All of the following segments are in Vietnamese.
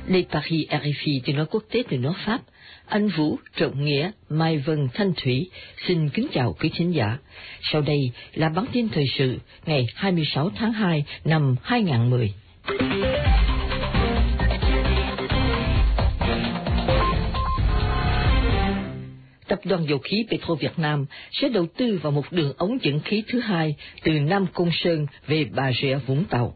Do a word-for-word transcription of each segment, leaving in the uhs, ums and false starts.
Les Paris rờ ép i tiếng nói quốc tế từ nước Pháp, Anh Vũ, Trọng Nghĩa, Mai Vân, Thanh Thủy xin kính chào quý thính giả. Sau đây là bản tin thời sự ngày hai mươi sáu tháng hai năm hai nghìn không trăm mười. Tập đoàn Dầu khí Petro Việt Nam sẽ đầu tư vào một đường ống dẫn khí thứ hai từ Nam Côn Sơn về Bà Rịa Vũng Tàu.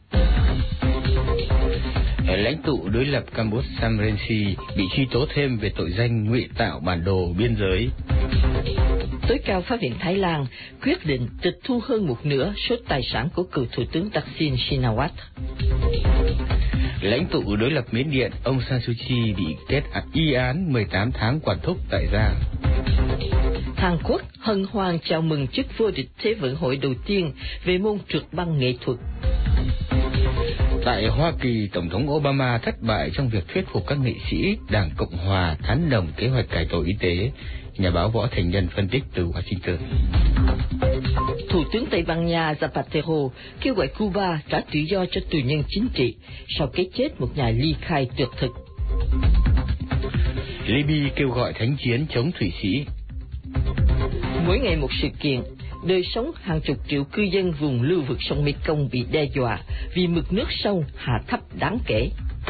Lãnh tụ đối lập Campuchia Sam Rainsy bị truy tố thêm về tội danh ngụy tạo bản đồ biên giới. Tối cao pháp viện Thái Lan quyết định tịch thu hơn một nửa số tài sản của cựu thủ tướng Thaksin Shinawatra. Lãnh tụ đối lập Miến Điện ông San Suu Kyi bị kết y án mười tám tháng quản thúc tại gia. Hàn Quốc hân hoan chào mừng chức vô địch Thế vận hội đầu tiên về môn trượt băng nghệ thuật. Tại Hoa Kỳ, Tổng thống Obama thất bại trong việc thuyết phục các nghị sĩ Đảng Cộng Hòa tán đồng kế hoạch cải tổ y tế. Nhà báo Võ Thành Nhân phân tích từ Washington. Thủ tướng Tây Ban Nha Zapatero kêu gọi Cuba trả tự do cho tù nhân chính trị sau cái chết một nhà ly khai tuyệt thực. Libya kêu gọi thánh chiến chống Thụy Sĩ. Mỗi ngày một sự kiện, đời sống hàng chục triệu cư dân vùng lưu vực sông Mekong bị đe dọa vì mực nước sông hạ thấp đáng kể.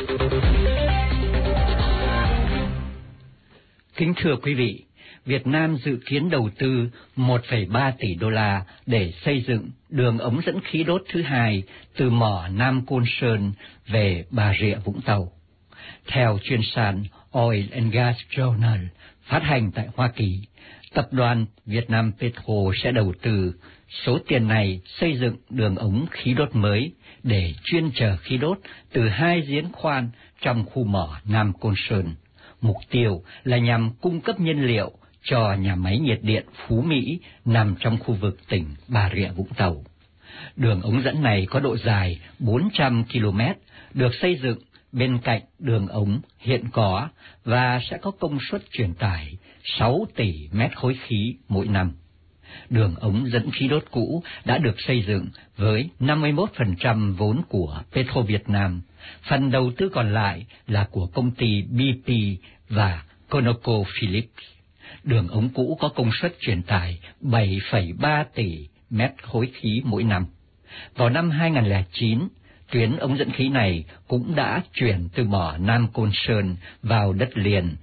Kính thưa quý vị, Việt Nam dự kiến đầu tư một phẩy ba tỷ đô la để xây dựng đường ống dẫn khí đốt thứ hai từ mỏ Nam Côn Sơn về Bà Rịa Vũng Tàu. Theo chuyên sàn Oil and Gas Journal phát hành tại Hoa Kỳ, tập đoàn Việt Nam Petro sẽ đầu tư số tiền này xây dựng đường ống khí đốt mới để chuyên chở khí đốt từ hai giếng khoan trong khu mỏ Nam Côn Sơn. Mục tiêu là nhằm cung cấp nhiên liệu cho nhà máy nhiệt điện Phú Mỹ nằm trong khu vực tỉnh Bà Rịa Vũng Tàu. Đường ống dẫn này có độ dài bốn trăm ki lô mét, được xây dựng bên cạnh đường ống hiện có và sẽ có công suất truyền tải sáu tỷ mét khối khí mỗi năm. Đường ống dẫn khí đốt cũ đã được xây dựng với năm mươi mốt phần trăm vốn của Petro Việt Nam, phần đầu tư còn lại là của công ty bê pê và ConocoPhillips. Đường ống cũ có công suất truyền tải bảy phẩy ba tỷ mét khối khí mỗi năm. Vào năm hai nghìn không trăm lẻ chín, tuyến ống dẫn khí này cũng đã chuyển từ mỏ Nam Côn Sơn vào đất liền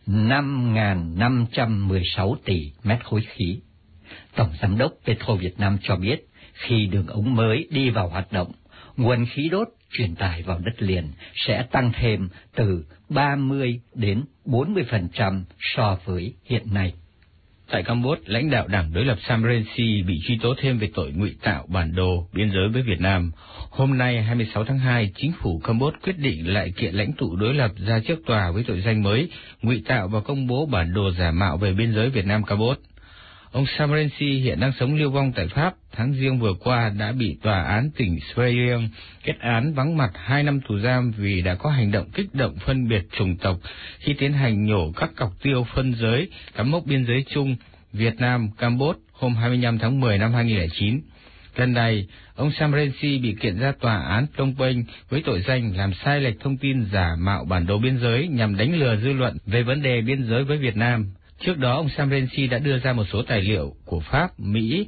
năm nghìn năm trăm mười sáu tỷ mét khối khí. Tổng giám đốc Petro Việt Nam cho biết, khi đường ống mới đi vào hoạt động, nguồn khí đốt truyền tải vào đất liền sẽ tăng thêm từ ba mươi đến bốn mươi phần trăm so với hiện nay. Tại Campuchia, lãnh đạo đảng đối lập Sam Rainsy bị truy tố thêm về tội ngụy tạo bản đồ biên giới với Việt Nam. Hôm nay hai mươi sáu tháng hai, chính phủ Campuchia quyết định lại kiện lãnh tụ đối lập ra trước tòa với tội danh mới ngụy tạo và công bố bản đồ giả mạo về biên giới Việt Nam Campuchia. Ông Sam Rainsy hiện đang sống lưu vong tại Pháp. Tháng Giêng vừa qua đã bị tòa án tỉnh Sveiring kết án vắng mặt hai năm tù giam vì đã có hành động kích động phân biệt chủng tộc khi tiến hành nhổ các cọc tiêu phân giới cắm mốc biên giới chung Việt Nam Campuchia hôm hai mươi lăm tháng mười năm hai nghìn không trăm lẻ chín. Lần này, ông Sam Rainsy bị kiện ra tòa án Phnom Penh với tội danh làm sai lệch thông tin giả mạo bản đồ biên giới nhằm đánh lừa dư luận về vấn đề biên giới với Việt Nam. Trước đó, ông Sam Rainsy đã đưa ra một số tài liệu của Pháp, Mỹ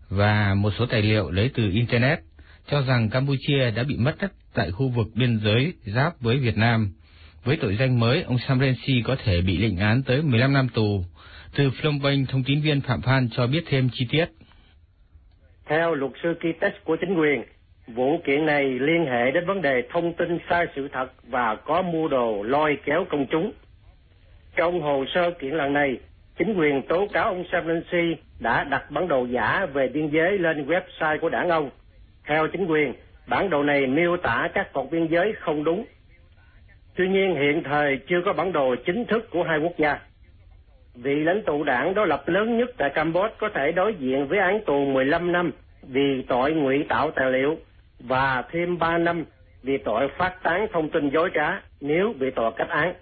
và một số tài liệu lấy từ Internet, cho rằng Campuchia đã bị mất đất tại khu vực biên giới giáp với Việt Nam. Với tội danh mới, ông Sam Rainsy có thể bị lệnh án tới mười lăm năm tù. Từ Phnom Penh, thông tín viên Phạm Phan cho biết thêm chi tiết. Theo luật sư Kites của chính quyền, vụ kiện này liên hệ đến vấn đề thông tin sai sự thật và có mưu đồ lôi kéo công chúng. Trong hồ sơ kiện lần này, chính quyền tố cáo ông Sam Rainsy đã đặt bản đồ giả về biên giới lên website của đảng ông. Theo chính quyền, bản đồ này miêu tả các cột biên giới không đúng. Tuy nhiên, hiện thời chưa có bản đồ chính thức của hai quốc gia. Vị lãnh tụ đảng đối lập lớn nhất tại Campuchia có thể đối diện với án tù mười lăm năm vì tội ngụy tạo tài liệu và thêm ba năm vì tội phát tán thông tin dối trá nếu bị tòa kết án.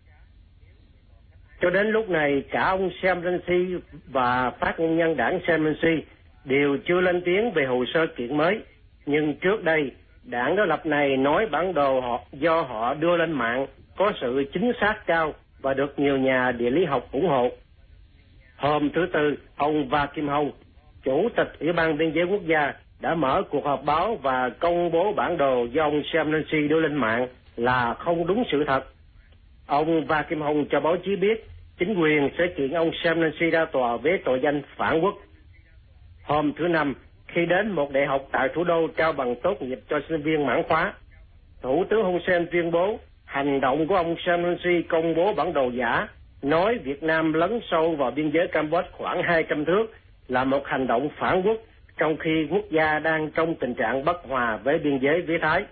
Cho đến lúc này, cả ông Sam Rainsy và phát ngôn nhân đảng Sam Rainsy đều chưa lên tiếng về hồ sơ kiện mới, nhưng trước đây Đảng đối lập này nói bản đồ họ do họ đưa lên mạng có sự chính xác cao và được nhiều nhà địa lý học ủng hộ. Hôm thứ Tư, ông Va Kim Hong, Chủ tịch Ủy ban Biên giới Quốc gia, đã mở cuộc họp báo và công bố bản đồ do ông Sam Rainsy đưa lên mạng là không đúng sự thật. Ông Va Kim Hong cho báo chí biết chính quyền sẽ kiện ông Sam Rainsy ra tòa với tội danh phản quốc. Hôm thứ Năm, khi đến một đại học tại thủ đô trao bằng tốt nghiệp cho sinh viên mãn khóa, Thủ tướng Hun Sen tuyên bố hành động của ông Sam Rainsy công bố bản đồ giả, nói Việt Nam lấn sâu vào biên giới Campuchia khoảng hai trăm thước là một hành động phản quốc, trong khi quốc gia đang trong tình trạng bất hòa với biên giới với Thái.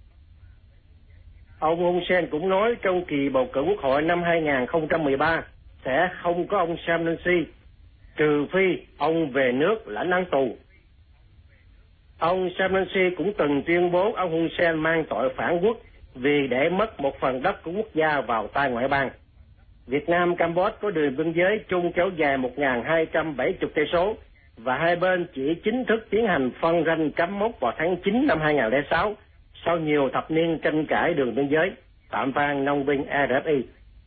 Ông Hun Sen cũng nói trong kỳ bầu cử quốc hội năm hai không một ba sẽ không có ông Sam Rainsy, trừ phi ông về nước lãnh án tù. Ông Sam Rainsy cũng từng tuyên bố ông Hun Sen mang tội phản quốc vì để mất một phần đất của quốc gia vào tay ngoại bang. Việt Nam Campuchia có đường biên giới chung kéo dài một nghìn hai trăm bảy mươi cây số và hai bên chỉ chính thức tiến hành phân ranh cắm mốc vào tháng chín năm hai nghìn không trăm lẻ sáu sau nhiều thập niên tranh cãi đường biên giới. Tạm vang nông binh rờ ép i.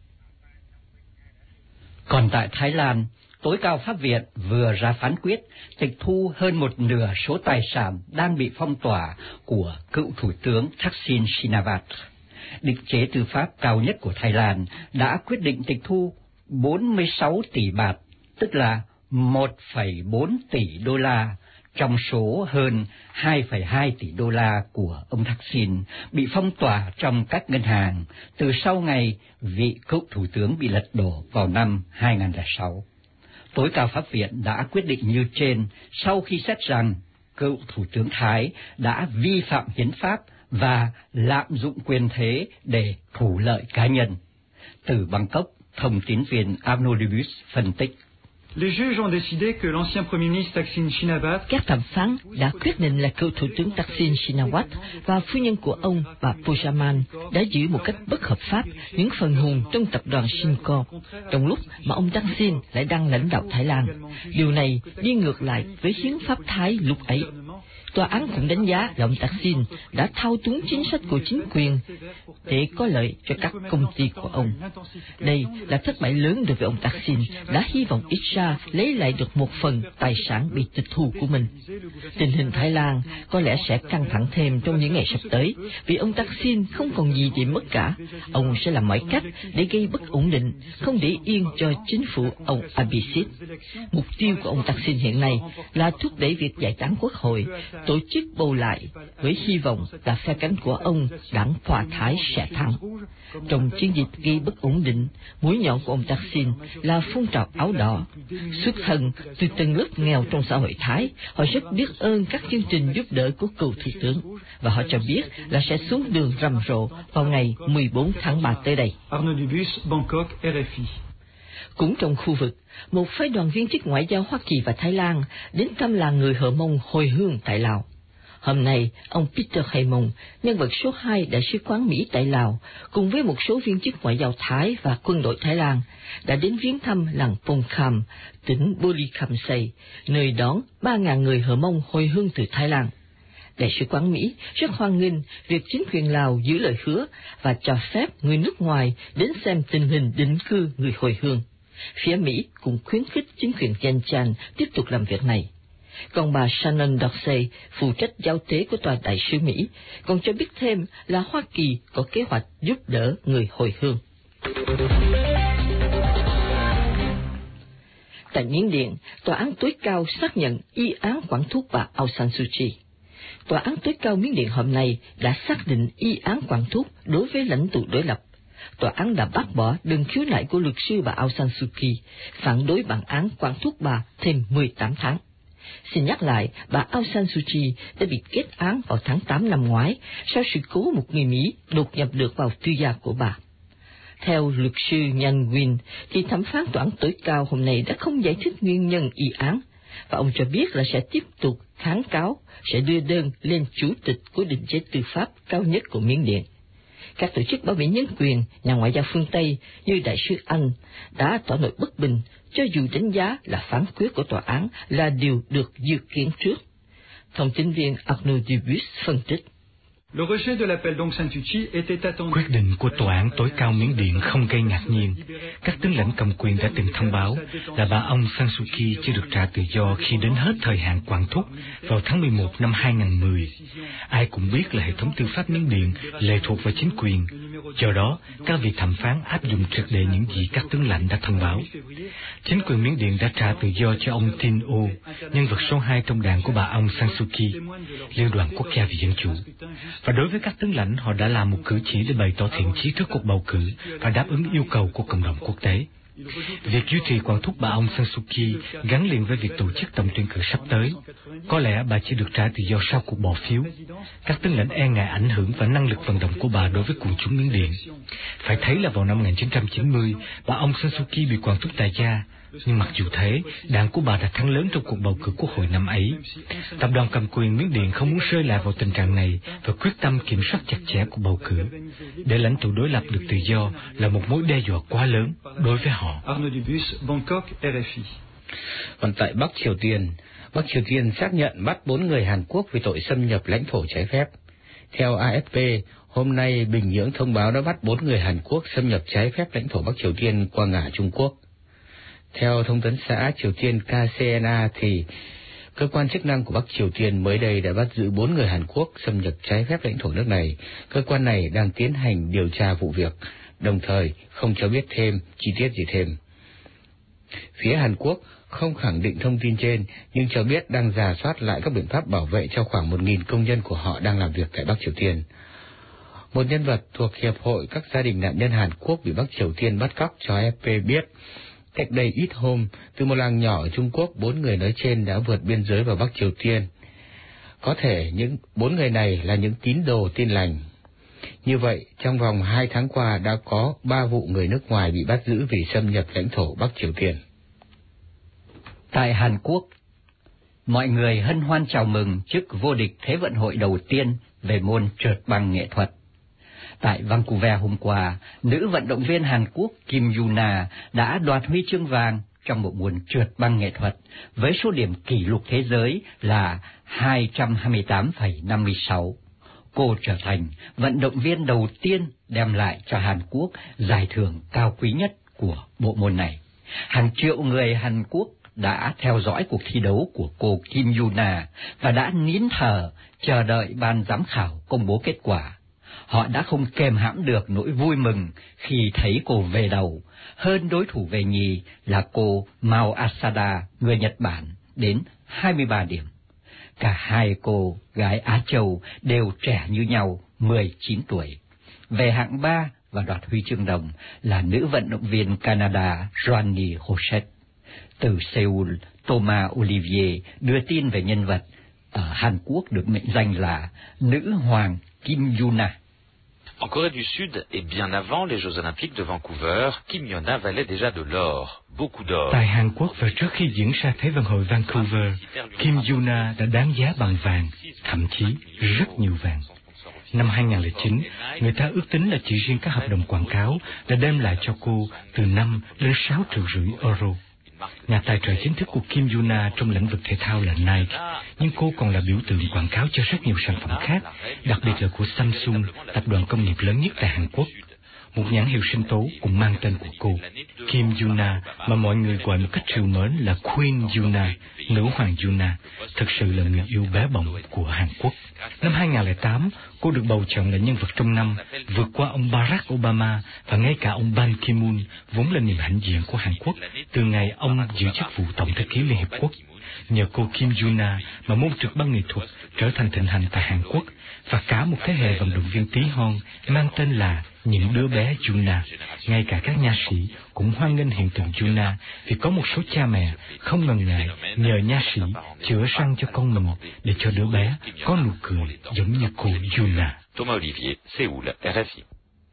Còn tại Thái Lan, tối cao pháp viện vừa ra phán quyết tịch thu hơn một nửa số tài sản đang bị phong tỏa của cựu thủ tướng Thaksin Shinawatra. Định chế tư pháp cao nhất của Thái Lan đã quyết định tịch thu bốn mươi sáu tỷ baht, tức là một phẩy bốn tỷ đô la, trong số hơn hai phẩy hai tỷ đô la của ông Thaksin bị phong tỏa trong các ngân hàng từ sau ngày vị cựu thủ tướng bị lật đổ vào năm hai nghìn không trăm lẻ sáu. Tối cao pháp viện đã quyết định như trên sau khi xét rằng cựu thủ tướng Thái đã vi phạm hiến pháp và lạm dụng quyền thế để thủ lợi cá nhân. Từ Bangkok, thông tín viên Arnaud phân tích. Les juges ont décidé que l'ancien Premier ministre Thaksin Shinawatra. Các thẩm phán đã quyết định là cựu thủ tướng Thaksin Shinawatra và phu nhân của ông, bà Pujaman, đã giữ một cách bất hợp pháp những phần hùn trong tập đoàn Shincorp, trong lúc mà ông Thaksin lại đang lãnh đạo Thái Lan. Điều này đi ngược lại với hiến pháp Thái lúc ấy. Tòa án cũng đánh giá là ông Thaksin đã thao túng chính sách của chính quyền để có lợi cho các công ty của ông. Đây là thất bại lớn đối với ông Thaksin, đã hy vọng ít ra lấy lại được một phần tài sản bị tịch thu của mình. Tình hình Thái Lan có lẽ sẽ căng thẳng thêm trong những ngày sắp tới, vì ông Thaksin không còn gì để mất cả. Ông sẽ làm mọi cách để gây bất ổn định, không để yên cho chính phủ ông Abhisit. Mục tiêu của ông Thaksin hiện nay là thúc đẩy việc giải tán quốc hội, tổ chức bầu lại với hy vọng là phe cánh của ông, đảng Phà Thái sẽ thắng. Trong chiến dịch gây bất ổn định, mũi nhọn của ông Thaksin là phong trào áo đỏ. Xuất thân từ tầng lớp nghèo trong xã hội Thái, họ rất biết ơn các chương trình giúp đỡ của cựu thủ tướng, và họ cho biết là sẽ xuống đường rầm rộ vào ngày mười bốn tháng ba tới đây. Arnaud Dubus, Bangkok, rờ ép i. Cũng trong khu vực, một phái đoàn viên chức ngoại giao Hoa Kỳ và Thái Lan đến thăm làng người Hờ Mông hồi hương tại Lào. Hôm nay, ông Peter Haymon, nhân vật số hai Đại sứ quán Mỹ tại Lào, cùng với một số viên chức ngoại giao Thái và quân đội Thái Lan, đã đến viếng thăm làng Pong Kham, tỉnh Bô Ly Kham Say, nơi đón ba nghìn người Hờ Mông hồi hương từ Thái Lan. Đại sứ quán Mỹ rất hoan nghênh việc chính quyền Lào giữ lời hứa và cho phép người nước ngoài đến xem tình hình định cư người hồi hương. Phía Mỹ cũng khuyến khích chính quyền Vientiane tiếp tục làm việc này. Còn bà Shannon Dorsey, phụ trách giao tế của tòa đại sứ Mỹ, còn cho biết thêm là Hoa Kỳ có kế hoạch giúp đỡ người hồi hương. Tại Miến Điện, tòa án tối cao xác nhận y án quản thúc bà Aung San Suu Kyi. Tòa án tối cao Miến Điện hôm nay đã xác định y án quản thúc đối với lãnh tụ đối lập. Tòa án đã bác bỏ đơn khiếu nại của luật sư bà Aung San Suu Kyi, phản đối bản án quản thúc bà thêm mười tám tháng. Xin nhắc lại, bà Aung San Suu Kyi đã bị kết án vào tháng tám năm ngoái sau sự cố một người Mỹ đột nhập được vào tư gia của bà. Theo luật sư Nhan Win, thì thẩm phán tòa án tối cao hôm nay đã không giải thích nguyên nhân y án, và ông cho biết là sẽ tiếp tục kháng cáo, sẽ đưa đơn lên chủ tịch của định chế tư pháp cao nhất của Miến Điện. Các tổ chức bảo vệ nhân quyền, nhà ngoại giao phương Tây như Đại sứ Anh đã tỏ nội bất bình, cho dù đánh giá là phán quyết của tòa án là điều được dự kiến trước. Thông tin viên Arnaud Dubus phân tích. Quyết định của Tòa án tối cao Miến Điện không gây ngạc nhiên. Các tướng lãnh cầm quyền đã từng thông báo là bà Aung San Suu Kyi chưa được trả tự do khi đến hết thời hạn quản thúc vào tháng mười một năm hai nghìn không trăm mười. Ai cũng biết là hệ thống tư pháp Miến Điện lệ thuộc vào chính quyền. Do đó, các vị thẩm phán áp dụng triệt để những gì các tướng lãnh đã thông báo. Chính quyền Miến Điện đã trả tự do cho ông Tin O, nhân vật số hai trong đảng của bà Aung San Suu Kyi, Liên đoàn Quốc gia vì Dân chủ. Và đối với các tướng lãnh, họ đã làm một cử chỉ để bày tỏ thiện chí trước cuộc bầu cử và đáp ứng yêu cầu của cộng đồng quốc tế. Việc duy trì quản thúc bà Aung San Suu Kyi gắn liền với việc tổ chức tổng tuyển cử sắp tới. Có lẽ bà chỉ được trả tự do sau cuộc bỏ phiếu. Các tướng lãnh e ngại ảnh hưởng và năng lực vận động của bà đối với quần chúng Miến Điện. Phải thấy là vào năm một nghìn chín trăm chín mươi, bà Aung San Suu Kyi bị quản thúc tại gia. Nhưng mặc dù thế, đảng của bà đã thắng lớn trong cuộc bầu cử quốc hội năm ấy. Tập đoàn cầm quyền Miến Điện không muốn rơi lại vào tình trạng này và quyết tâm kiểm soát chặt chẽ cuộc bầu cử. Để lãnh tụ đối lập được tự do là một mối đe dọa quá lớn đối với họ. Còn tại Bắc Triều Tiên, Bắc Triều Tiên xác nhận bắt bốn người Hàn Quốc vì tội xâm nhập lãnh thổ trái phép. Theo A F P, hôm nay Bình Nhưỡng thông báo đã bắt bốn người Hàn Quốc xâm nhập trái phép lãnh thổ Bắc Triều Tiên qua ngả Trung Quốc. Theo thông tấn xã Triều Tiên K C N A thì cơ quan chức năng của Bắc Triều Tiên mới đây đã bắt giữ bốn người Hàn Quốc xâm nhập trái phép lãnh thổ nước này. Cơ quan này đang tiến hành điều tra vụ việc, đồng thời không cho biết thêm chi tiết gì thêm. Phía Hàn Quốc không khẳng định thông tin trên, nhưng cho biết đang rà soát lại các biện pháp bảo vệ cho khoảng một nghìn công nhân của họ đang làm việc tại Bắc Triều Tiên. Một nhân vật thuộc Hiệp hội các gia đình nạn nhân Hàn Quốc bị Bắc Triều Tiên bắt cóc cho A F P biết, cách đây ít hôm, từ một làng nhỏ ở Trung Quốc, bốn người nói trên đã vượt biên giới vào Bắc Triều Tiên. Có thể những bốn người này là những tín đồ Tin lành. Như vậy, trong vòng hai tháng qua đã có ba vụ người nước ngoài bị bắt giữ vì xâm nhập lãnh thổ Bắc Triều Tiên. Tại Hàn Quốc, mọi người hân hoan chào mừng chức vô địch Thế vận hội đầu tiên về môn trượt băng nghệ thuật. Tại Vancouver hôm qua, nữ vận động viên Hàn Quốc Kim Yuna đã đoạt huy chương vàng trong bộ môn trượt băng nghệ thuật với số điểm kỷ lục thế giới là hai trăm hai mươi tám phẩy năm mươi sáu. Cô trở thành vận động viên đầu tiên đem lại cho Hàn Quốc giải thưởng cao quý nhất của bộ môn này. Hàng triệu người Hàn Quốc đã theo dõi cuộc thi đấu của cô Kim Yuna và đã nín thở chờ đợi ban giám khảo công bố kết quả. Họ đã không kềm hãm được nỗi vui mừng khi thấy cô về đầu, hơn đối thủ về nhì là cô Mao Asada, người Nhật Bản, đến hai mươi ba điểm. Cả hai cô gái Á Châu đều trẻ như nhau, mười chín tuổi. Về hạng ba và đoạt huy chương đồng là nữ vận động viên Canada Joanie Rochette. Từ Seoul, Thomas Olivier đưa tin về nhân vật ở Hàn Quốc được mệnh danh là Nữ Hoàng Kim Yuna. En Corée du Sud et bien avant les Jeux Olympiques de Vancouver, Kim Yuna valait déjà de l'or, beaucoup d'or. Tại Hàn Quốc và trước khi diễn ra Thế vận hội Vancouver, Kim Yuna đã đáng giá bằng vàng, thậm chí rất nhiều vàng. Năm hai nghìn không trăm lẻ chín, người ta ước tính là chỉ riêng các hợp đồng quảng cáo đã đem lại cho cô từ năm đến sáu triệu rưỡi euro. Nhà tài trợ chính thức của Kim Yuna trong lĩnh vực thể thao là Nike, nhưng cô còn là biểu tượng quảng cáo cho rất nhiều sản phẩm khác, đặc biệt là của Samsung, tập đoàn công nghiệp lớn nhất tại Hàn Quốc. Một nhãn hiệu sinh tố cũng mang tên của cô, Kim Yuna, mà mọi người gọi một cách trìu mến là Queen Yuna, nữ hoàng Yuna, thực sự là người yêu bé bỏng của Hàn Quốc. Năm hai nghìn không trăm lẻ tám, cô được bầu chọn là nhân vật trong năm, vượt qua ông Barack Obama và ngay cả ông Ban Ki-moon, vốn là niềm hãnh diện của Hàn Quốc từ ngày ông giữ chức vụ Tổng thư ký Liên Hiệp Quốc. Nhờ cô Kim Yuna mà môn trượt băng nghệ thuật trở thành thịnh hành tại Hàn Quốc, và cả một thế hệ vận động viên tí hon mang tên là những đứa bé Yuna. Ngay cả các nha sĩ cũng hoan nghênh hiện tượng Yuna vì có một số cha mẹ không ngần ngại nhờ nha sĩ chữa răng cho con mình để cho đứa bé có nụ cười giống như cô Yuna. Thomas Olivier, Seoul, R F I.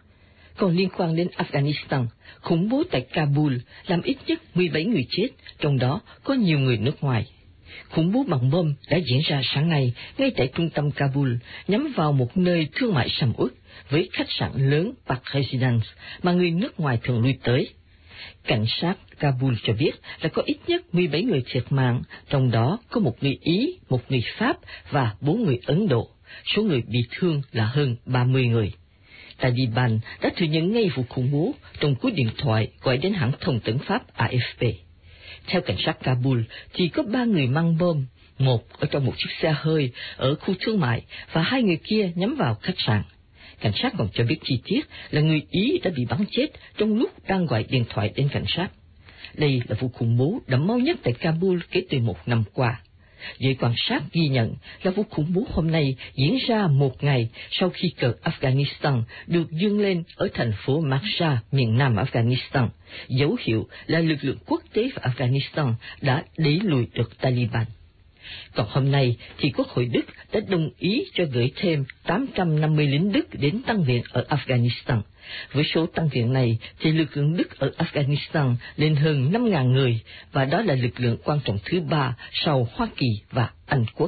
Còn liên quan đến Afghanistan, khủng bố tại Kabul làm ít nhất mười bảy người chết, trong đó có nhiều người nước ngoài. Khủng bố bằng bom đã diễn ra sáng nay ngay tại trung tâm Kabul, nhắm vào một nơi thương mại sầm uất với khách sạn lớn Park Residence mà người nước ngoài thường lui tới. Cảnh sát Kabul cho biết là có ít nhất mười bảy người thiệt mạng, trong đó có một người Ý, một người Pháp và bốn người Ấn Độ. số người bị thương là hơn ba mươi người. Taliban đã thừa nhận ngay vụ khủng bố trong cú điện thoại gọi đến hãng thông tấn Pháp A F P. Theo cảnh sát Kabul, chỉ có ba người mang bom, một ở trong một chiếc xe hơi ở khu thương mại và hai người kia nhắm vào khách sạn. Cảnh sát còn cho biết chi tiết là người Ý đã bị bắn chết trong lúc đang gọi điện thoại đến cảnh sát. Đây là vụ khủng bố đẫm máu nhất tại Kabul kể từ một năm qua. Giới quan sát ghi nhận là vụ khủng bố hôm nay diễn ra một ngày sau khi cờ Afghanistan được dương lên ở thành phố Marsa, miền nam Afghanistan, dấu hiệu là lực lượng quốc tế và Afghanistan đã đẩy lùi được Taliban. Còn hôm nay thì Quốc hội Đức đã đồng ý cho gửi thêm tám trăm năm mươi lính Đức đến tăng viện ở Afghanistan. Với số tăng viện này thì lực lượng Đức ở Afghanistan lên hơn năm nghìn người, và đó là lực lượng quan trọng thứ ba sau Hoa Kỳ và Anh Quốc.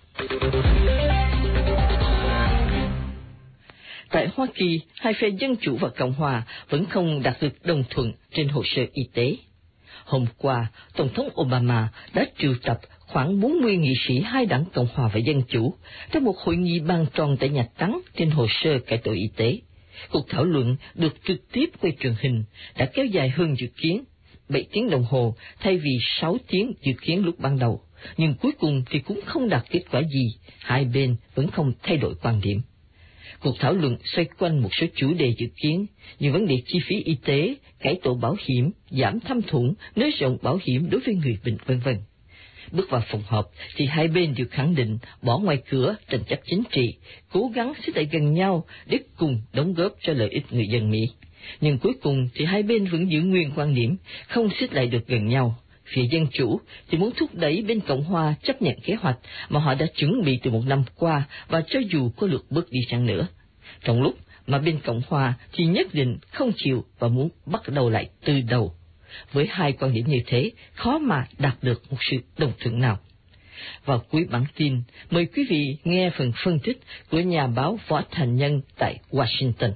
Tại Hoa Kỳ, hai phe Dân Chủ và Cộng Hòa vẫn không đạt được đồng thuận trên hồ sơ y tế. Hôm qua, Tổng thống Obama đã triệu tập khoảng bốn mươi nghị sĩ hai đảng Cộng Hòa và Dân Chủ trong một hội nghị bàn tròn tại Nhà Trắng trên hồ sơ cải tổ y tế. Cuộc thảo luận được trực tiếp quay truyền hình đã kéo dài hơn dự kiến, bảy tiếng đồng hồ thay vì sáu tiếng dự kiến lúc ban đầu, nhưng cuối cùng thì cũng không đạt kết quả gì, hai bên vẫn không thay đổi quan điểm. Cuộc thảo luận xoay quanh một số chủ đề dự kiến như vấn đề chi phí y tế, cải tổ bảo hiểm, giảm thâm thủng, nới rộng bảo hiểm đối với người bệnh, vân vân. Bước vào phòng họp thì hai bên đều khẳng định bỏ ngoài cửa tranh chấp chính trị, cố gắng xích lại gần nhau để cùng đóng góp cho lợi ích người dân Mỹ. Nhưng cuối cùng thì hai bên vẫn giữ nguyên quan điểm, không xích lại được gần nhau. Phía Dân Chủ thì muốn thúc đẩy bên Cộng Hòa chấp nhận kế hoạch mà họ đã chuẩn bị từ một năm qua, và cho dù có lượt bước đi chăng nữa. Trong lúc mà bên Cộng Hòa thì nhất định không chịu và muốn bắt đầu lại từ đầu. Với hai quan điểm như thế, khó mà đạt được một sự đồng thuận nào. Vào cuối bản tin, mời quý vị nghe phần phân tích của nhà báo Võ Thành Nhân tại Washington.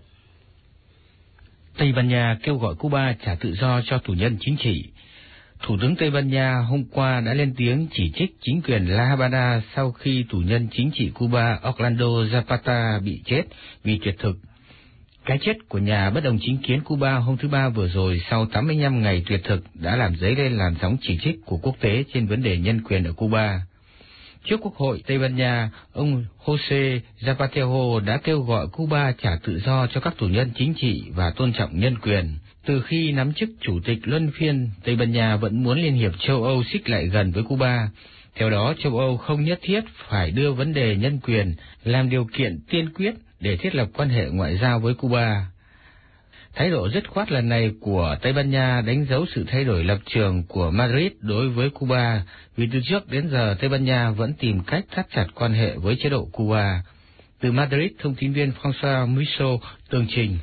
Tây Ban Nha kêu gọi Cuba trả tự do cho tù nhân chính trị. Thủ tướng Tây Ban Nha hôm qua đã lên tiếng chỉ trích chính quyền La Habana sau khi tù nhân chính trị Cuba Orlando Zapata bị chết vì tuyệt thực. Cái chết của nhà bất đồng chính kiến Cuba hôm thứ Ba vừa rồi sau tám mươi lăm ngày tuyệt thực đã làm dấy lên làn sóng chỉ trích của quốc tế trên vấn đề nhân quyền ở Cuba. Trước Quốc hội Tây Ban Nha, ông José Zapatero đã kêu gọi Cuba trả tự do cho các tù nhân chính trị và tôn trọng nhân quyền. Từ khi nắm chức chủ tịch luân phiên, Tây Ban Nha vẫn muốn Liên hiệp châu Âu xích lại gần với Cuba. Theo đó, châu Âu không nhất thiết phải đưa vấn đề nhân quyền làm điều kiện tiên quyết để thiết lập quan hệ ngoại giao với Cuba. Thái độ dứt khoát lần này của Tây Ban Nha đánh dấu sự thay đổi lập trường của Madrid đối với Cuba, vì từ trước đến giờ Tây Ban Nha vẫn tìm cách thắt chặt quan hệ với chế độ Cuba. Từ Madrid, thông tin viên François Musso tường trình.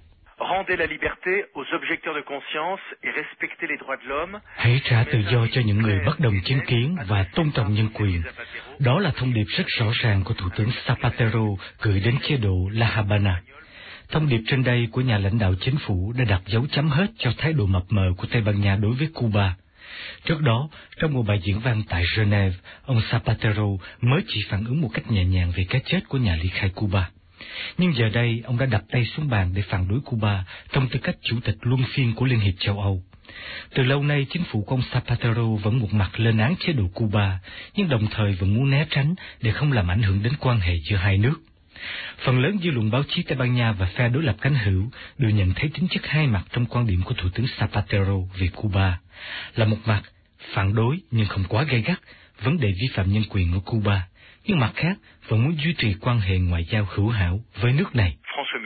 Hãy trả tự do cho những người bất đồng chính kiến và tôn trọng nhân quyền. Đó là thông điệp rất rõ ràng của Thủ tướng Zapatero gửi đến chế độ La Habana. Thông điệp trên đây của nhà lãnh đạo chính phủ đã đặt dấu chấm hết cho thái độ mập mờ của Tây Ban Nha đối với Cuba. Trước đó, trong một bài diễn văn tại Geneva, ông Zapatero mới chỉ phản ứng một cách nhẹ nhàng về cái chết của nhà ly khai Cuba. Nhưng giờ đây, ông đã đập tay xuống bàn để phản đối Cuba trong tư cách chủ tịch luân phiên của Liên hiệp châu Âu. Từ lâu nay, chính phủ của ông Zapatero vẫn một mặt lên án chế độ Cuba, nhưng đồng thời vẫn muốn né tránh để không làm ảnh hưởng đến quan hệ giữa hai nước. Phần lớn dư luận báo chí Tây Ban Nha và phe đối lập cánh hữu đều nhận thấy tính chất hai mặt trong quan điểm của Thủ tướng Zapatero về Cuba, là một mặt phản đối nhưng không quá gay gắt vấn đề vi phạm nhân quyền ở Cuba, nhưng mặt khác vẫn muốn duy trì quan hệ ngoại giao hữu hảo với nước này.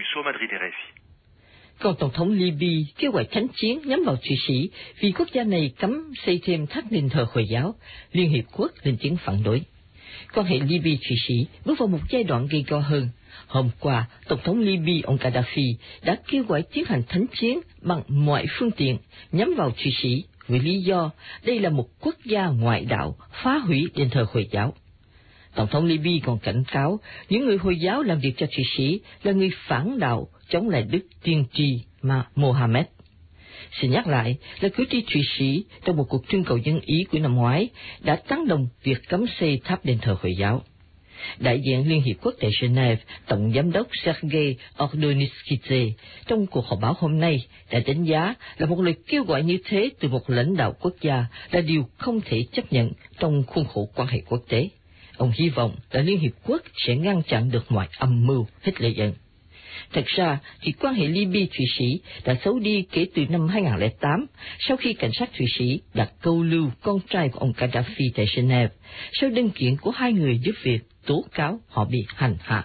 Còn Tổng thống Libya kêu gọi thánh chiến nhắm vào Thụy Sĩ vì quốc gia này cấm xây thêm tháp đền thờ Hồi giáo, Liên Hiệp Quốc lên tiếng phản đối. Quan hệ Libya-Thụy Sĩ bước vào một giai đoạn gay go hơn. Hôm qua, Tổng thống Libya ông Gaddafi đã kêu gọi tiến hành thánh chiến bằng mọi phương tiện nhắm vào Thụy Sĩ với lý do đây là một quốc gia ngoại đạo phá hủy đền thờ Hồi giáo. Tổng thống Libya còn cảnh cáo những người Hồi giáo làm việc cho Thụy Sĩ là người phản đạo chống lại Đức Tiên tri mà Mohammed. Xin nhắc lại là cử tri Thụy Sĩ trong một cuộc trưng cầu dân Ý của năm ngoái đã tán đồng việc cấm xây tháp đền thờ Hồi giáo. Đại diện Liên Hiệp Quốc tại Geneva, Tổng Giám đốc Sergei Ordonitskidze, trong cuộc họp báo hôm nay đã đánh giá là một lời kêu gọi như thế từ một lãnh đạo quốc gia là điều không thể chấp nhận trong khuôn khổ quan hệ quốc tế. Ông hy vọng là Liên Hiệp Quốc sẽ ngăn chặn được mọi âm mưu Hitler giận. Thật ra thì quan hệ Libya-Thụy Sĩ đã xấu đi kể từ năm hai nghìn không trăm lẻ tám, sau khi cảnh sát Thụy Sĩ đã câu lưu con trai của ông Gaddafi tại Geneva, sau đơn kiện của hai người giúp việc tố cáo họ bị hành hạ.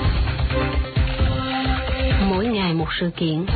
Mỗi ngày một sự kiện.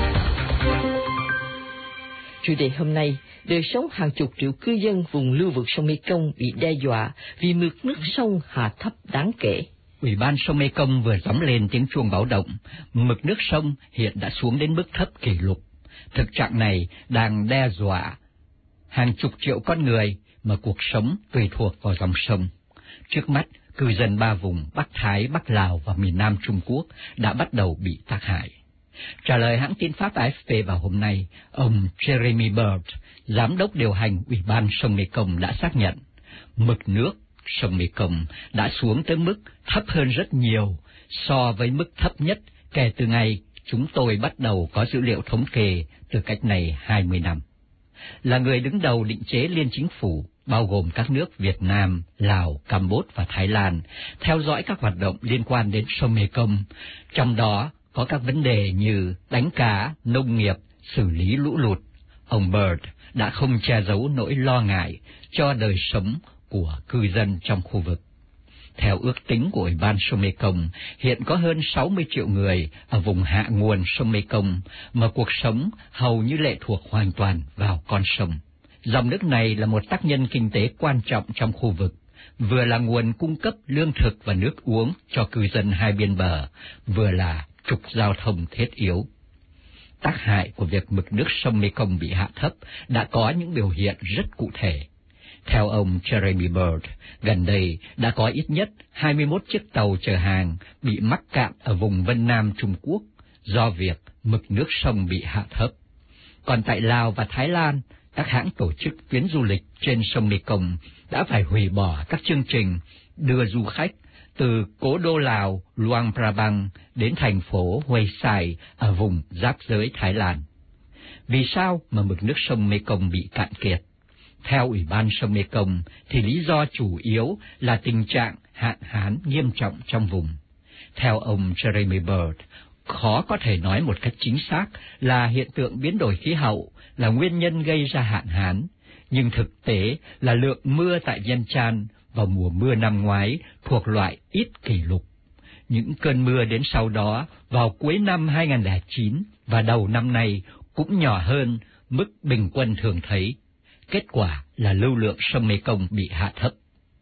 Chủ đề hôm nay, đời sống hàng chục triệu cư dân vùng lưu vực sông Mekong bị đe dọa vì mực nước sông hạ thấp đáng kể. Ủy ban sông Mekong vừa gióng lên tiếng chuông báo động, mực nước sông hiện đã xuống đến mức thấp kỷ lục. Thực trạng này đang đe dọa hàng chục triệu con người mà cuộc sống tùy thuộc vào dòng sông. Trước mắt, cư dân ba vùng Bắc Thái, Bắc Lào và miền Nam Trung Quốc đã bắt đầu bị tác hại. Trả lời hãng tin Pháp A F P vào hôm nay, ông Jeremy Bird, giám đốc điều hành Ủy ban sông Mekong đã xác nhận mực nước sông Mekong đã xuống tới mức thấp hơn rất nhiều so với mức thấp nhất kể từ ngày chúng tôi bắt đầu có dữ liệu thống kê từ cách này hai mươi năm. Là người đứng đầu định chế liên chính phủ, bao gồm các nước Việt Nam, Lào, Campuchia và Thái Lan, theo dõi các hoạt động liên quan đến sông Mekong, trong đó có các vấn đề như đánh cá, nông nghiệp, xử lý lũ lụt. Ông Bird đã không che giấu nỗi lo ngại cho đời sống của cư dân trong khu vực. Theo ước tính của Ủy ban sông Mekong, hiện có hơn sáu mươi triệu người ở vùng hạ nguồn sông Mekong mà cuộc sống hầu như lệ thuộc hoàn toàn vào con sông. Dòng nước này là một tác nhân kinh tế quan trọng trong khu vực, vừa là nguồn cung cấp lương thực và nước uống cho cư dân hai bên bờ, vừa là trục giao thông thiết yếu. Tác hại của việc mực nước sông Mekong bị hạ thấp đã có những biểu hiện rất cụ thể. Theo ông Jeremy Bird, gần đây đã có ít nhất hai mươi mốt chiếc tàu chở hàng bị mắc cạn ở vùng Vân Nam Trung Quốc do việc mực nước sông bị hạ thấp. Còn tại Lào và Thái Lan, các hãng tổ chức tuyến du lịch trên sông Mekong đã phải hủy bỏ các chương trình đưa du khách từ cố đô Lào Luang Prabang đến thành phố Hue Sai ở vùng giáp giới Thái Lan. Vì sao mà mực nước sông Mekong bị cạn kiệt? Theo Ủy ban sông Mekong thì lý do chủ yếu là tình trạng hạn hán nghiêm trọng trong vùng. Theo ông Jeremy Bird, khó có thể nói một cách chính xác là hiện tượng biến đổi khí hậu là nguyên nhân gây ra hạn hán, nhưng thực tế là lượng mưa tại Vientiane vào mùa mưa năm ngoái thuộc loại ít kỷ lục. Những cơn mưa đến sau đó vào cuối năm hai nghìn không trăm lẻ chín và đầu năm nay cũng nhỏ hơn mức bình quân thường thấy. Kết quả là lưu lượng sông Mekong bị hạ thấp.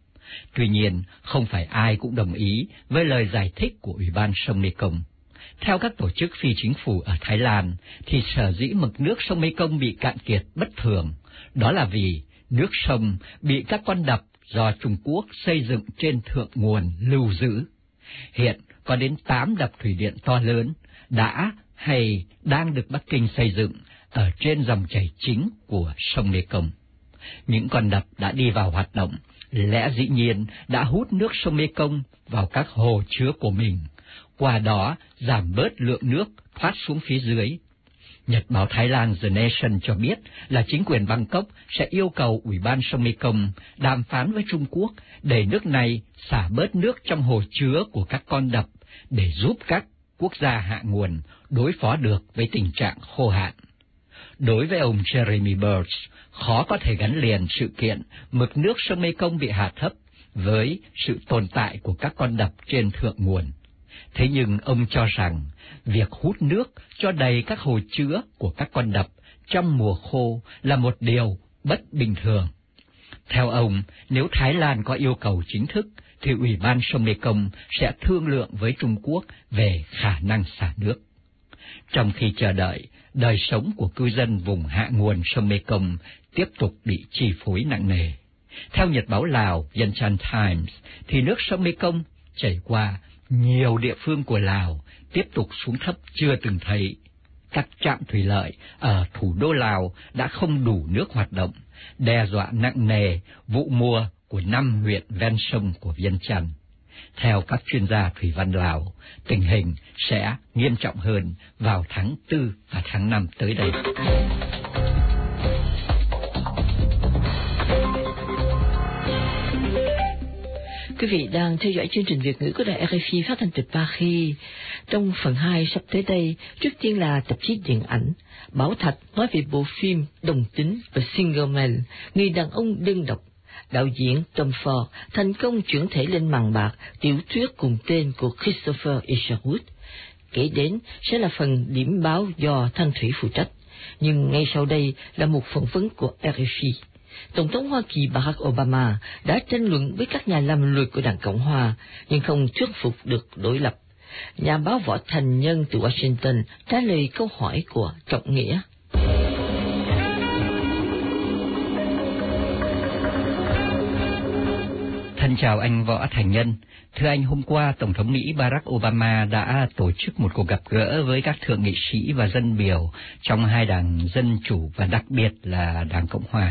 Tuy nhiên, không phải ai cũng đồng ý với lời giải thích của Ủy ban sông Mekong. Theo các tổ chức phi chính phủ ở Thái Lan, thì sở dĩ mực nước sông Mekong bị cạn kiệt bất thường, đó là vì nước sông bị các con đập do Trung Quốc xây dựng trên thượng nguồn lưu giữ. Hiện có đến tám đập thủy điện to lớn đã hay đang được Bắc Kinh xây dựng ở trên dòng chảy chính của sông Mekong. Những con đập đã đi vào hoạt động, lẽ dĩ nhiên đã hút nước sông Mekong vào các hồ chứa của mình, qua đó giảm bớt lượng nước thoát xuống phía dưới. Nhật báo Thái Lan The Nation cho biết là chính quyền Bangkok sẽ yêu cầu Ủy ban sông Mekong đàm phán với Trung Quốc để nước này xả bớt nước trong hồ chứa của các con đập để giúp các quốc gia hạ nguồn đối phó được với tình trạng khô hạn. Đối với ông Jeremy Bird, khó có thể gắn liền sự kiện mực nước sông Mekong bị hạ thấp với sự tồn tại của các con đập trên thượng nguồn. Thế nhưng ông cho rằng việc hút nước cho đầy các hồ chứa của các con đập trong mùa khô là một điều bất bình thường. Theo ông, nếu Thái Lan có yêu cầu chính thức, thì Ủy ban sông Mekong sẽ thương lượng với Trung Quốc về khả năng xả nước. Trong khi chờ đợi, đời sống của cư dân vùng hạ nguồn sông Mekong tiếp tục bị chi phối nặng nề. Theo Nhật báo Lào Vientiane Times, thì nước sông Mekong chảy qua nhiều địa phương của Lào tiếp tục xuống thấp chưa từng thấy. Các trạm thủy lợi ở thủ đô Lào đã không đủ nước hoạt động, đe dọa nặng nề vụ mùa của năm huyện ven sông của Vientiane. Theo các chuyên gia thủy văn Lào, tình hình sẽ nghiêm trọng hơn vào tháng tư và tháng năm tới đây. Quý vị đang theo dõi chương trình Việt ngữ của đài rờ ép i phát thanh từ Paris. Trong phần hai sắp tới đây, trước tiên là tạp chí điện ảnh. Bảo Thạch nói về bộ phim Đồng Tính và Single Man, người đàn ông đơn độc. Đạo diễn Tom Ford thành công chuyển thể lên màn bạc tiểu thuyết cùng tên của Christopher Isherwood. Kể đến sẽ là phần điểm báo do Thanh Thủy phụ trách. Nhưng ngay sau đây là một phỏng vấn của rờ ép i. Tổng thống Hoa Kỳ Barack Obama đã tranh luận với các nhà làm luật của Đảng Cộng Hòa, nhưng không thuyết phục được đối lập. Nhà báo Võ Thành Nhân từ Washington trả lời câu hỏi của Trọng Nghĩa. Thân chào anh Võ Thành Nhân. Thưa anh, hôm qua Tổng thống Mỹ Barack Obama đã tổ chức một cuộc gặp gỡ với các thượng nghị sĩ và dân biểu trong hai đảng Dân Chủ và đặc biệt là Đảng Cộng Hòa.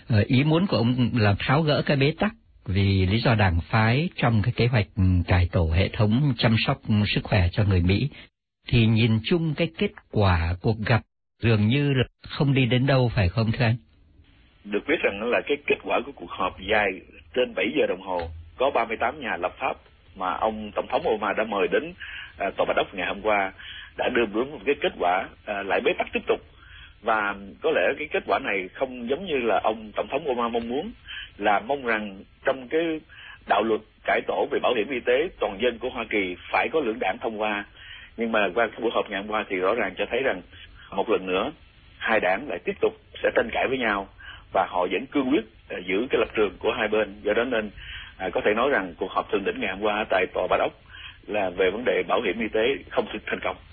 Ý muốn của ông là tháo gỡ cái bế tắc vì lý do đảng phái trong cái kế hoạch cải tổ hệ thống chăm sóc sức khỏe cho người Mỹ. Thì nhìn chung cái kết quả cuộc gặp dường như là không đi đến đâu, phải không thưa anh? Được biết rằng là cái kết quả của cuộc họp dài trên bảy giờ đồng hồ, có ba mươi tám nhà lập pháp mà ông Tổng thống Obama đã mời đến à, Tòa Bạch Ốc ngày hôm qua đã đưa đến một cái kết quả à, lại bế tắc tiếp tục. Và có lẽ cái kết quả này không giống như là ông Tổng thống Obama mong muốn, là mong rằng trong cái đạo luật cải tổ về bảo hiểm y tế toàn dân của Hoa Kỳ phải có lưỡng đảng thông qua. Nhưng mà qua buổi họp ngày hôm qua thì rõ ràng cho thấy rằng một lần nữa hai đảng lại tiếp tục sẽ tranh cãi với nhau, và họ vẫn cương quyết uh, giữ cái lập trường của hai bên. Do đó nên uh, có thể nói rằng cuộc họp thượng đỉnh ngày hôm qua tại Tòa Bạch Ốc là về vấn đề bảo hiểm y tế không thực thành công.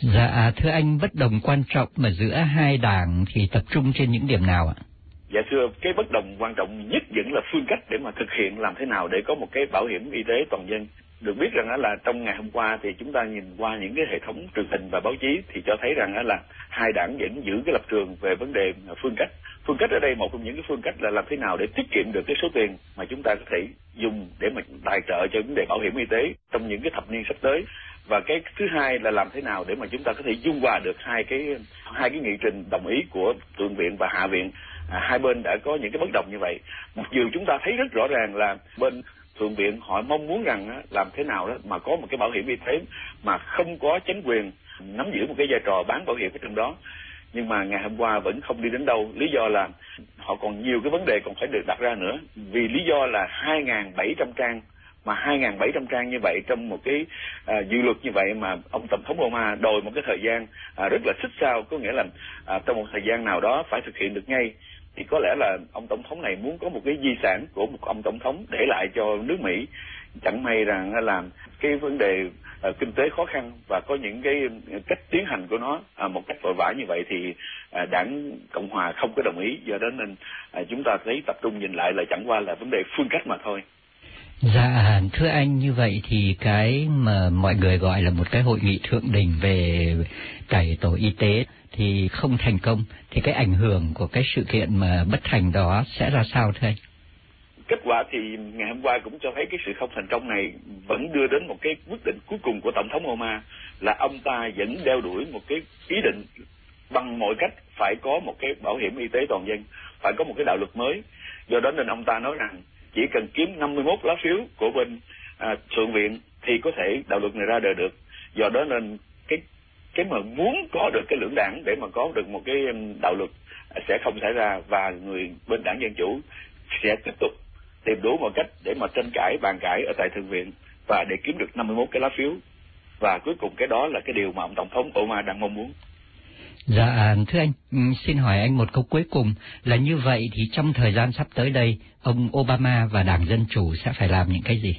Dạ thưa anh, bất đồng quan trọng mà giữa hai đảng thì tập trung trên những điểm nào ạ? Dạ thưa, cái bất đồng quan trọng nhất vẫn là phương cách để mà thực hiện làm thế nào để có một cái bảo hiểm y tế toàn dân. Được biết rằng là trong ngày hôm qua thì chúng ta nhìn qua những cái hệ thống truyền hình và báo chí thì cho thấy rằng là hai đảng vẫn giữ cái lập trường về vấn đề phương cách. Phương cách ở đây một trong những cái phương cách là làm thế nào để tiết kiệm được cái số tiền mà chúng ta có thể dùng để mà tài trợ cho vấn đề bảo hiểm y tế trong những cái thập niên sắp tới. Và cái thứ hai là làm thế nào để mà chúng ta có thể dung hòa được hai cái hai cái nghị trình đồng ý của Thượng viện và Hạ viện. À, hai bên đã có những cái bất đồng như vậy. Mặc dù chúng ta thấy rất rõ ràng là bên Thượng viện họ mong muốn rằng á, làm thế nào đó mà có một cái bảo hiểm y tế mà không có chính quyền nắm giữ một cái vai trò bán bảo hiểm ở trong đó. Nhưng mà ngày hôm qua vẫn không đi đến đâu. Lý do là họ còn nhiều cái vấn đề còn phải được đặt ra nữa. Vì lý do là hai nghìn bảy trăm trang, mà hai nghìn bảy trăm trang như vậy trong một cái à, dự luật như vậy mà ông Tổng thống Obama đòi một cái thời gian à, rất là xích sao, có nghĩa là à, trong một thời gian nào đó phải thực hiện được ngay. Thì có lẽ là ông Tổng thống này muốn có một cái di sản của một ông Tổng thống để lại cho nước Mỹ. Chẳng may rằng là cái vấn đề uh, kinh tế khó khăn và có những cái cách tiến hành của nó uh, một cách vội vã như vậy thì uh, đảng Cộng Hòa không có đồng ý. Do đó nên uh, chúng ta thấy tập trung nhìn lại là chẳng qua là vấn đề phương cách mà thôi. Dạ thưa anh, như vậy thì cái mà mọi người gọi là một cái hội nghị thượng đỉnh về cải tổ y tế thì không thành công, thì cái ảnh hưởng của cái sự kiện mà bất thành đó sẽ ra sao thưa anh? Kết quả thì ngày hôm qua cũng cho thấy cái sự không thành công này vẫn đưa đến một cái quyết định cuối cùng của Tổng thống Obama là ông ta vẫn đeo đuổi một cái ý định bằng mọi cách phải có một cái bảo hiểm y tế toàn dân, phải có một cái đạo luật mới. Do đó nên ông ta nói rằng chỉ cần kiếm năm mươi mốt lá phiếu của bên à, Thượng viện thì có thể đạo luật này ra đời được. Do đó nên cái cái mà muốn có được cái lưỡng đảng để mà có được một cái đạo luật sẽ không xảy ra, và người bên đảng Dân Chủ sẽ tiếp tục tìm đủ mọi cách để mà tranh cãi, bàn cãi ở tại Thượng viện và để kiếm được năm mươi mốt cái lá phiếu. Và cuối cùng cái đó là cái điều mà ông Tổng thống Obama đang mong muốn. Dạ thưa anh, xin hỏi anh một câu cuối cùng là như vậy thì trong thời gian sắp tới đây, ông Obama và Đảng Dân Chủ sẽ phải làm những cái gì?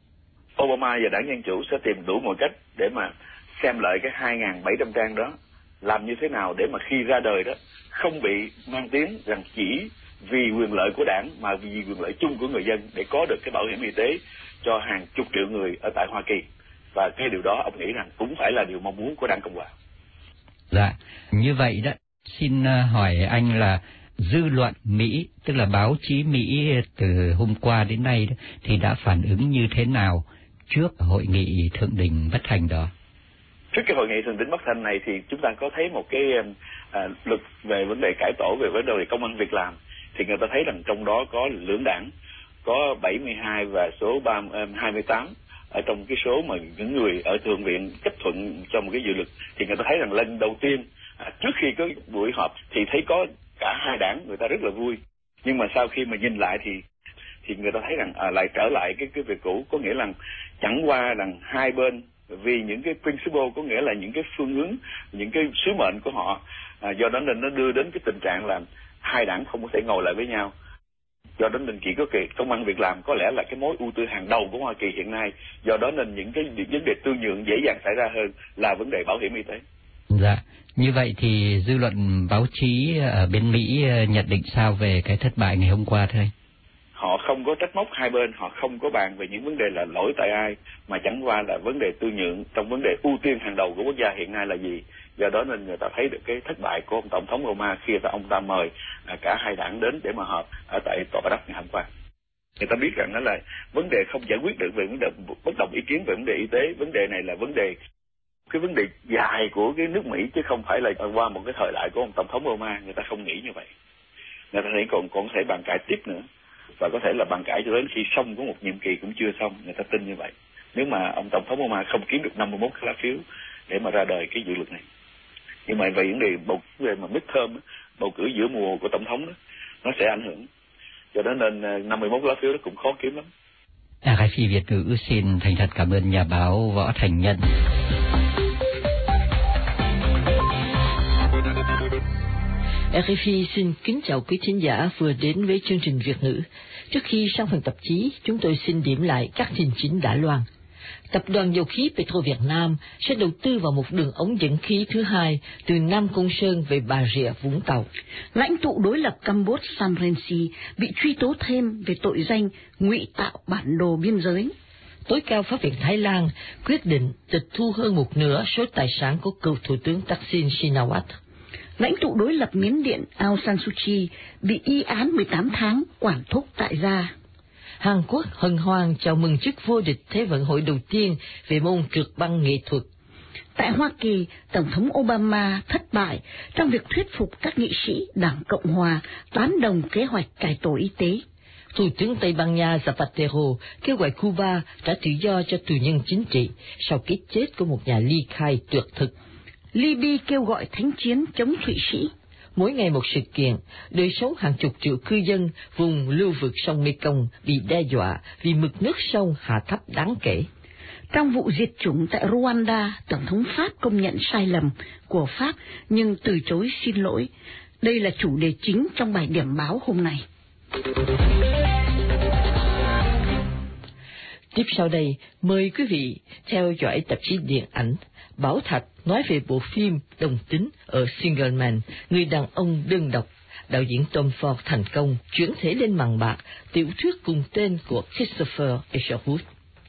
Obama và Đảng Dân Chủ sẽ tìm đủ mọi cách để mà xem lại cái hai nghìn bảy trăm trang đó, làm như thế nào để mà khi ra đời đó không bị mang tiếng rằng chỉ vì quyền lợi của đảng mà vì quyền lợi chung của người dân để có được cái bảo hiểm y tế cho hàng chục triệu người ở tại Hoa Kỳ. Và cái điều đó ông nghĩ rằng cũng phải là điều mong muốn của Đảng Cộng Hòa. Dạ, như vậy đó, xin hỏi anh là dư luận Mỹ, tức là báo chí Mỹ từ hôm qua đến nay đó, thì đã phản ứng như thế nào trước hội nghị thượng đỉnh bất thành đó? Trước cái hội nghị thượng đỉnh bất thành này thì chúng ta có thấy một cái à, luật về vấn đề cải tổ về vấn đề công ăn việc làm, thì người ta thấy rằng trong đó có lưỡng đảng, có bảy mươi hai và số hai mươi tám ở trong cái số mà những người ở thượng viện chấp thuận cho một cái dự luật. Thì người ta thấy rằng lần đầu tiên à, trước khi có buổi họp thì thấy có cả hai đảng, người ta rất là vui. Nhưng mà sau khi mà nhìn lại thì thì người ta thấy rằng à, lại trở lại cái cái việc cũ, có nghĩa là chẳng qua rằng hai bên vì những cái principle, có nghĩa là những cái phương hướng, những cái sứ mệnh của họ, à, do đó nên nó đưa đến cái tình trạng là hai đảng không có thể ngồi lại với nhau. Do đó nên chỉ có kỳ công ăn việc làm có lẽ là cái mối ưu tư hàng đầu của Hoa Kỳ hiện nay. Do đó nên những cái vấn đề tương nhượng dễ dàng xảy ra hơn là vấn đề bảo hiểm y tế. Dạ, như vậy thì dư luận báo chí ở bên Mỹ nhận định sao về cái thất bại ngày hôm qua thưa anh? Họ không có trách móc hai bên, họ không có bàn về những vấn đề là lỗi tại ai, mà chẳng qua là vấn đề tương nhượng trong vấn đề ưu tiên hàng đầu của quốc gia hiện nay là gì. Do đó nên người ta thấy được cái thất bại của ông Tổng thống Obama khi ta ông ta mời cả hai đảng đến để mà họp ở tại Tòa Bạch Ốc ngày hôm qua. Người ta biết rằng đó là vấn đề không giải quyết được về vấn đề bất đồng ý kiến về vấn đề y tế. Vấn đề này là vấn đề cái vấn đề dài của cái nước Mỹ, chứ không phải là qua một cái thời đại của ông Tổng thống Obama. Người ta không nghĩ như vậy. Người ta nghĩ còn còn thể bàn cãi tiếp nữa, và có thể là bàn cãi cho đến khi xong của một nhiệm kỳ cũng chưa xong. Người ta tin như vậy. Nếu mà ông Tổng thống Obama không kiếm được năm mươi mốt lá phiếu để mà ra đời cái dự luật này. Nhưng mà về vấn đề bầu về mà midterm, bầu cử giữa mùa của tổng thống đó, nó sẽ ảnh hưởng. Cho đó nên năm mươi mốt lá phiếu đó cũng khó kiếm lắm. rờ ép i Việt ngữ xin thành thật cảm ơn nhà báo Võ Thành Nhân. rờ ép i xin kính chào quý thính giả vừa đến với chương trình Việt ngữ. Trước khi sang phần tạp chí, chúng tôi xin điểm lại các tin chính đã loan. Tập đoàn Dầu khí Petro Việt Nam sẽ đầu tư vào một đường ống dẫn khí thứ hai từ Nam Côn Sơn về Bà Rịa, Vũng Tàu. Lãnh tụ đối lập Campuchia Sam Rainsy bị truy tố thêm về tội danh ngụy tạo bản đồ biên giới. Tối cao pháp viện Thái Lan quyết định tịch thu hơn một nửa số tài sản của cựu Thủ tướng Thaksin Shinawatra. Lãnh tụ đối lập Miến Điện Aung San Suu Kyi bị y án mười tám tháng quản thúc tại gia. Hàn Quốc hân hoan chào mừng chức vô địch Thế vận hội đầu tiên về môn trượt băng nghệ thuật. Tại Hoa Kỳ, Tổng thống Obama thất bại trong việc thuyết phục các nghị sĩ Đảng Cộng Hòa tán đồng kế hoạch cải tổ y tế. Thủ tướng Tây Ban Nha Zapatero kêu gọi Cuba trả tự do cho tù nhân chính trị sau cái chết của một nhà ly khai tuyệt thực. Libya kêu gọi thánh chiến chống Thụy Sĩ. Mỗi ngày một sự kiện, đời sống hàng chục triệu cư dân vùng lưu vực sông Mekong bị đe dọa vì mực nước sông hạ thấp đáng kể. Trong vụ diệt chủng tại Rwanda, Tổng thống Pháp công nhận sai lầm của Pháp nhưng từ chối xin lỗi. Đây là chủ đề chính trong bài điểm báo hôm nay. Tiếp sau đây, mời quý vị theo dõi tạp chí điện ảnh Bảo Thạch nói về bộ phim đồng tính ở Single Man, người đàn ông đơn độc. Đạo diễn Tom Ford thành công chuyển thể lên màn bạc tiểu thuyết cùng tên của Christopher Isherwood.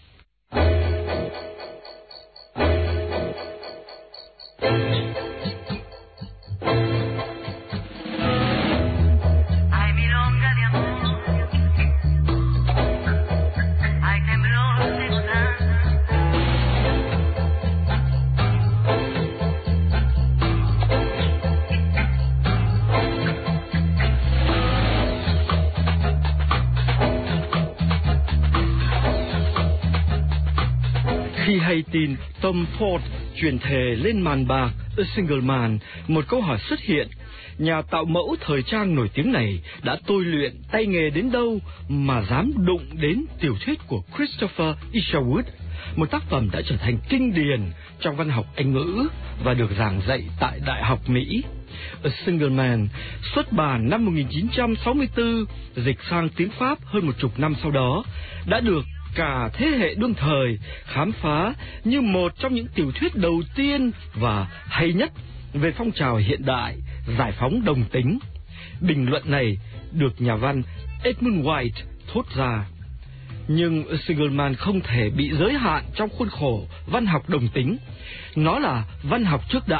Khi hay tin Tom Ford chuyển thể lên màn bạc A Single Man, một câu hỏi xuất hiện. Nhà tạo mẫu thời trang nổi tiếng này đã tôi luyện tay nghề đến đâu mà dám đụng đến tiểu thuyết của Christopher Isherwood, một tác phẩm đã trở thành kinh điển trong văn học Anh ngữ và được giảng dạy tại Đại học Mỹ. A Single Man xuất bản năm một nghìn chín trăm sáu mươi tư, dịch sang tiếng Pháp hơn một chục năm sau đó, đã được cả thế hệ đương thời khám phá như một trong những tiểu thuyết đầu tiên và hay nhất về phong trào hiện đại, giải phóng đồng tính. Bình luận này được nhà văn Edmund White thốt ra. Nhưng A Single Man không thể bị giới hạn trong khuôn khổ văn học đồng tính. Nó là văn học trước đã,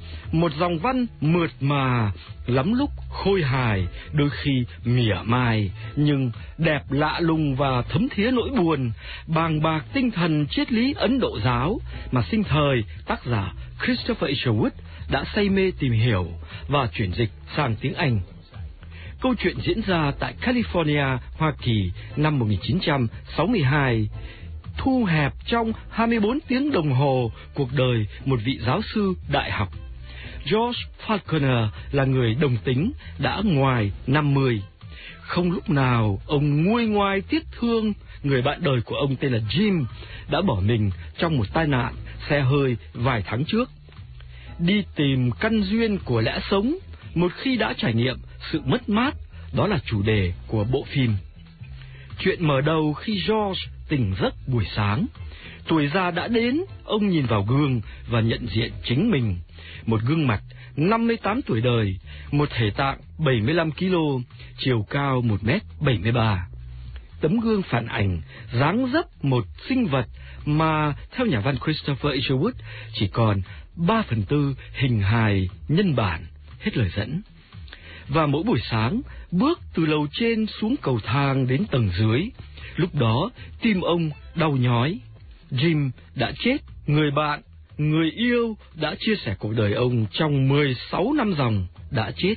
một dòng văn mượt mà, lắm lúc khôi hài, đôi khi mỉa mai, nhưng đẹp lạ lùng và thấm thía nỗi buồn, bàng bạc tinh thần triết lý Ấn Độ giáo mà sinh thời tác giả Christopher Isherwood đã say mê tìm hiểu và chuyển dịch sang tiếng Anh. Câu chuyện diễn ra tại California, Hoa Kỳ năm một nghìn chín trăm sáu mươi hai, thu hẹp trong hai mươi bốn tiếng đồng hồ cuộc đời một vị giáo sư đại học. George Falconer là người đồng tính, đã ngoài năm mươi. Không lúc nào ông nguôi ngoai tiếc thương người bạn đời của ông tên là Jim đã bỏ mình trong một tai nạn xe hơi vài tháng trước. Đi tìm căn duyên của lẽ sống một khi đã trải nghiệm sự mất mát, đó là chủ đề của bộ phim. Chuyện mở đầu khi George tỉnh giấc buổi sáng. Tuổi già đã đến, ông nhìn vào gương và nhận diện chính mình. Một gương mặt năm mươi tám tuổi đời, một thể tạng bảy mươi lăm ki lô, chiều cao một mét bảy mươi ba. Tấm gương phản ảnh dáng dấp một sinh vật mà theo nhà văn Christopher Isherwood chỉ còn ba phần tư hình hài nhân bản. Hết lời dẫn. Và mỗi buổi sáng, bước từ lầu trên xuống cầu thang đến tầng dưới, lúc đó tim ông đau nhói. Jim đã chết, người bạn, người yêu đã chia sẻ cuộc đời ông trong mười sáu năm dòng đã chết.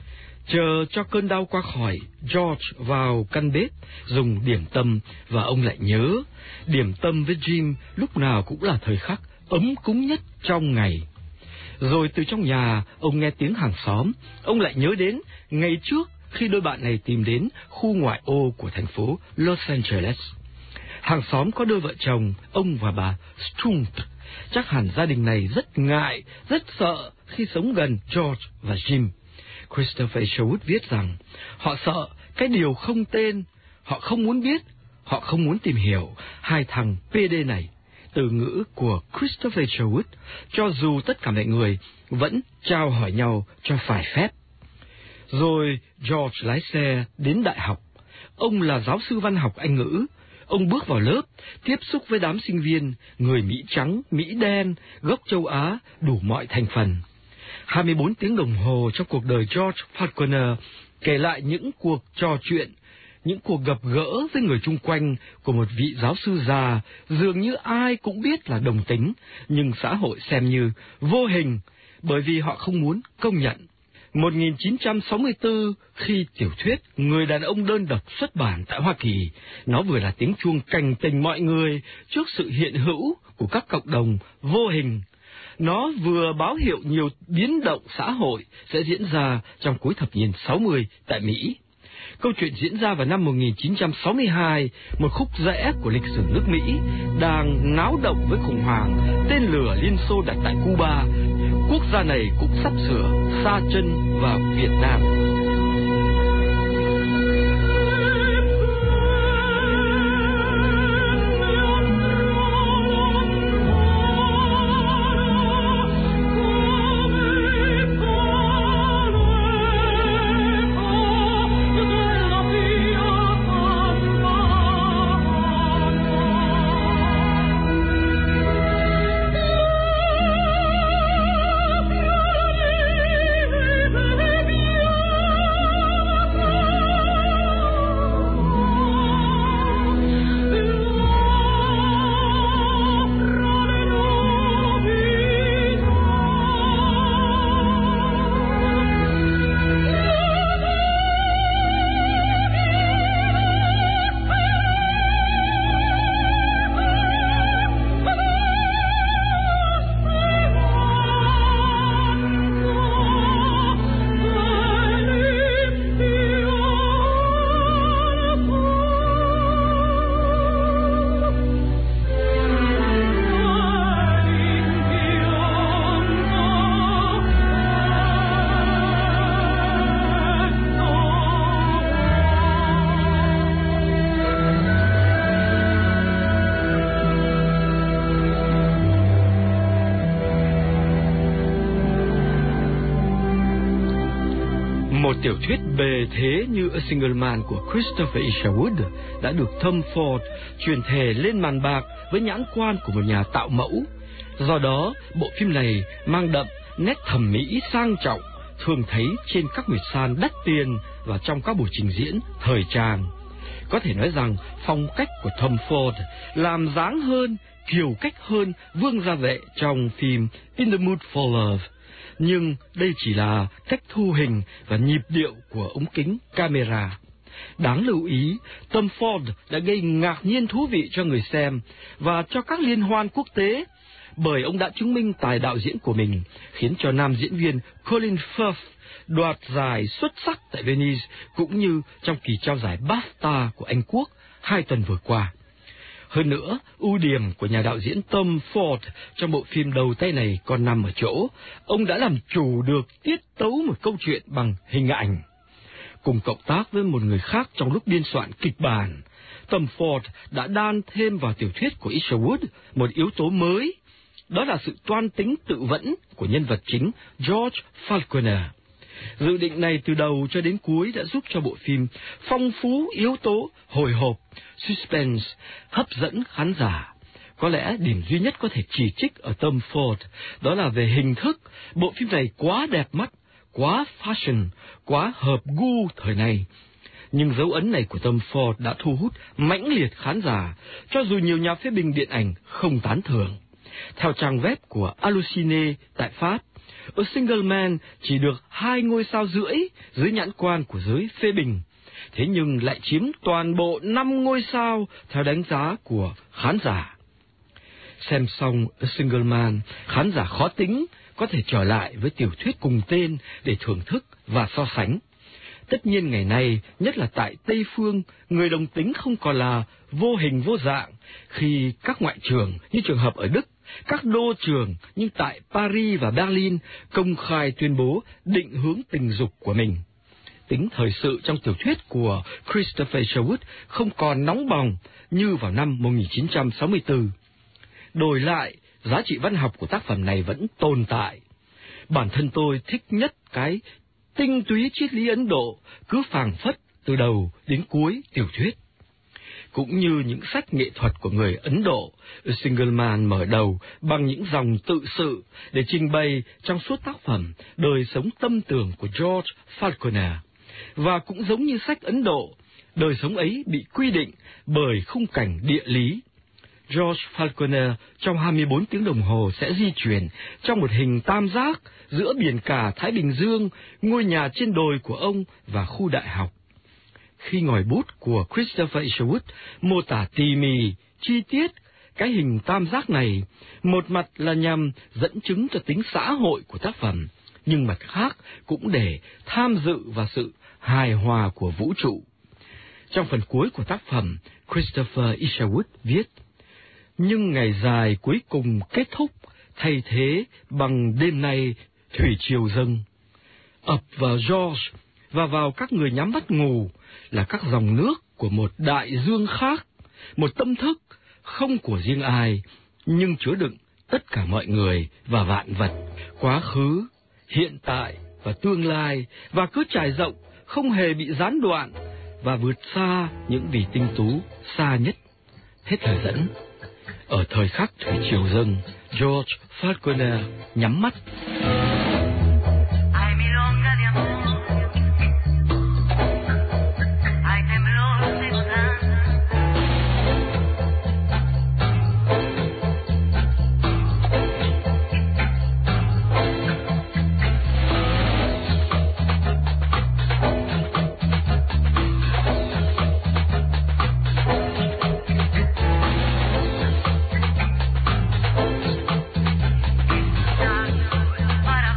Chờ cho cơn đau qua khỏi, George vào căn bếp dùng điểm tâm và ông lại nhớ, điểm tâm với Jim lúc nào cũng là thời khắc ấm cúng nhất trong ngày. Rồi từ trong nhà, ông nghe tiếng hàng xóm, ông lại nhớ đến ngày trước khi đôi bạn này tìm đến khu ngoại ô của thành phố Los Angeles. Hàng xóm có đôi vợ chồng, ông và bà Strunk. Chắc hẳn gia đình này rất ngại, rất sợ khi sống gần George và Jim. Christopher Isherwood viết rằng, họ sợ cái điều không tên, họ không muốn biết, họ không muốn tìm hiểu hai thằng pê đê này. Từ ngữ của Christopher Isherwood, cho dù tất cả mọi người vẫn trao hỏi nhau cho phải phép. Rồi George lái xe đến đại học. Ông là giáo sư văn học Anh ngữ. Ông bước vào lớp, tiếp xúc với đám sinh viên, người Mỹ trắng, Mỹ đen, gốc châu Á, đủ mọi thành phần. hai mươi bốn tiếng đồng hồ trong cuộc đời George Falconer kể lại những cuộc trò chuyện, những cuộc gặp gỡ với người chung quanh của một vị giáo sư già, dường như ai cũng biết là đồng tính, nhưng xã hội xem như vô hình, bởi vì họ không muốn công nhận. một nghìn chín trăm sáu mươi tư, khi tiểu thuyết Người đàn ông đơn độc xuất bản tại Hoa Kỳ, nó vừa là tiếng chuông cảnh tỉnh mọi người trước sự hiện hữu của các cộng đồng vô hình. Nó vừa báo hiệu nhiều biến động xã hội sẽ diễn ra trong cuối thập niên sáu mươi tại Mỹ. Câu chuyện diễn ra vào năm một nghìn chín trăm sáu mươi hai, một khúc rẽ của lịch sử nước Mỹ đang náo động với khủng hoảng tên lửa Liên Xô đặt tại Cuba. Quốc gia này cũng sắp sửa sa chân vào Việt Nam. Một tiểu thuyết bề thế như A Single Man của Christopher Isherwood đã được Tom Ford truyền thể lên màn bạc với nhãn quan của một nhà tạo mẫu. Do đó, bộ phim này mang đậm nét thẩm mỹ sang trọng thường thấy trên các nguyệt san đắt tiền và trong các buổi trình diễn thời trang. Có thể nói rằng phong cách của Tom Ford làm dáng hơn, kiều cách hơn Vương Gia Vệ trong phim In the Mood for Love. Nhưng đây chỉ là cách thu hình và nhịp điệu của ống kính camera. Đáng lưu ý, Tom Ford đã gây ngạc nhiên thú vị cho người xem và cho các liên hoan quốc tế, bởi ông đã chứng minh tài đạo diễn của mình, khiến cho nam diễn viên Colin Firth đoạt giải xuất sắc tại Venice, cũng như trong kỳ trao giải BAFTA của Anh Quốc hai tuần vừa qua. Hơn nữa, ưu điểm của nhà đạo diễn Tom Ford trong bộ phim đầu tay này còn nằm ở chỗ, ông đã làm chủ được tiết tấu một câu chuyện bằng hình ảnh. Cùng cộng tác với một người khác trong lúc biên soạn kịch bản, Tom Ford đã đan thêm vào tiểu thuyết của Isherwood một yếu tố mới, đó là sự toan tính tự vẫn của nhân vật chính George Falconer. Dự định này từ đầu cho đến cuối đã giúp cho bộ phim phong phú yếu tố hồi hộp, suspense, hấp dẫn khán giả. Có lẽ điểm duy nhất có thể chỉ trích ở Tom Ford đó là về hình thức, bộ phim này quá đẹp mắt, quá fashion, quá hợp gu thời nay. Nhưng dấu ấn này của Tom Ford đã thu hút mãnh liệt khán giả, cho dù nhiều nhà phê bình điện ảnh không tán thưởng. Theo trang web của Allociné tại Pháp, A Single Man chỉ được hai ngôi sao rưỡi dưới nhãn quan của giới phê bình, thế nhưng lại chiếm toàn bộ năm ngôi sao theo đánh giá của khán giả. Xem xong A Single Man, khán giả khó tính có thể trở lại với tiểu thuyết cùng tên để thưởng thức và so sánh. Tất nhiên ngày nay, nhất là tại Tây Phương, người đồng tính không còn là vô hình vô dạng, khi các ngoại trường như trường hợp ở Đức, các đô trường như tại Paris và Berlin công khai tuyên bố định hướng tình dục của mình. Tính thời sự trong tiểu thuyết của Christopher Isherwood không còn nóng bỏng như vào năm một nghìn chín trăm sáu mươi tư. Đổi lại, giá trị văn học của tác phẩm này vẫn tồn tại. Bản thân tôi thích nhất cái tinh túy triết lý Ấn Độ cứ phảng phất từ đầu đến cuối tiểu thuyết. Cũng như những sách nghệ thuật của người Ấn Độ, A Single Man mở đầu bằng những dòng tự sự để trình bày trong suốt tác phẩm đời sống tâm tưởng của George Falconer. Và cũng giống như sách Ấn Độ, đời sống ấy bị quy định bởi khung cảnh địa lý. George Falconer trong hai mươi bốn tiếng đồng hồ sẽ di chuyển trong một hình tam giác giữa biển cả Thái Bình Dương, ngôi nhà trên đồi của ông và khu đại học. Khi ngòi bút của Christopher Isherwood mô tả tỉ mỉ, chi tiết cái hình tam giác này, một mặt là nhằm dẫn chứng cho tính xã hội của tác phẩm, nhưng mặt khác cũng để tham dự vào sự hài hòa của vũ trụ. Trong phần cuối của tác phẩm, Christopher Isherwood viết: nhưng ngày dài cuối cùng kết thúc, thay thế bằng đêm nay thủy triều dâng. Ập vào George và vào các người nhắm mắt ngủ là các dòng nước của một đại dương khác, một tâm thức không của riêng ai, nhưng chứa đựng tất cả mọi người và vạn vật, quá khứ, hiện tại và tương lai, và cứ trải rộng, không hề bị gián đoạn, và vượt xa những vì tinh tú xa nhất. Hết lời dẫn. Ở thời khắc thủy triều dâng, George Falconer nhắm mắt. Para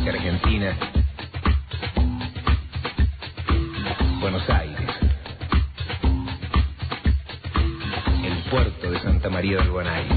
República Argentina, Buenos Aires, el puerto de Santa María del Buen Aire.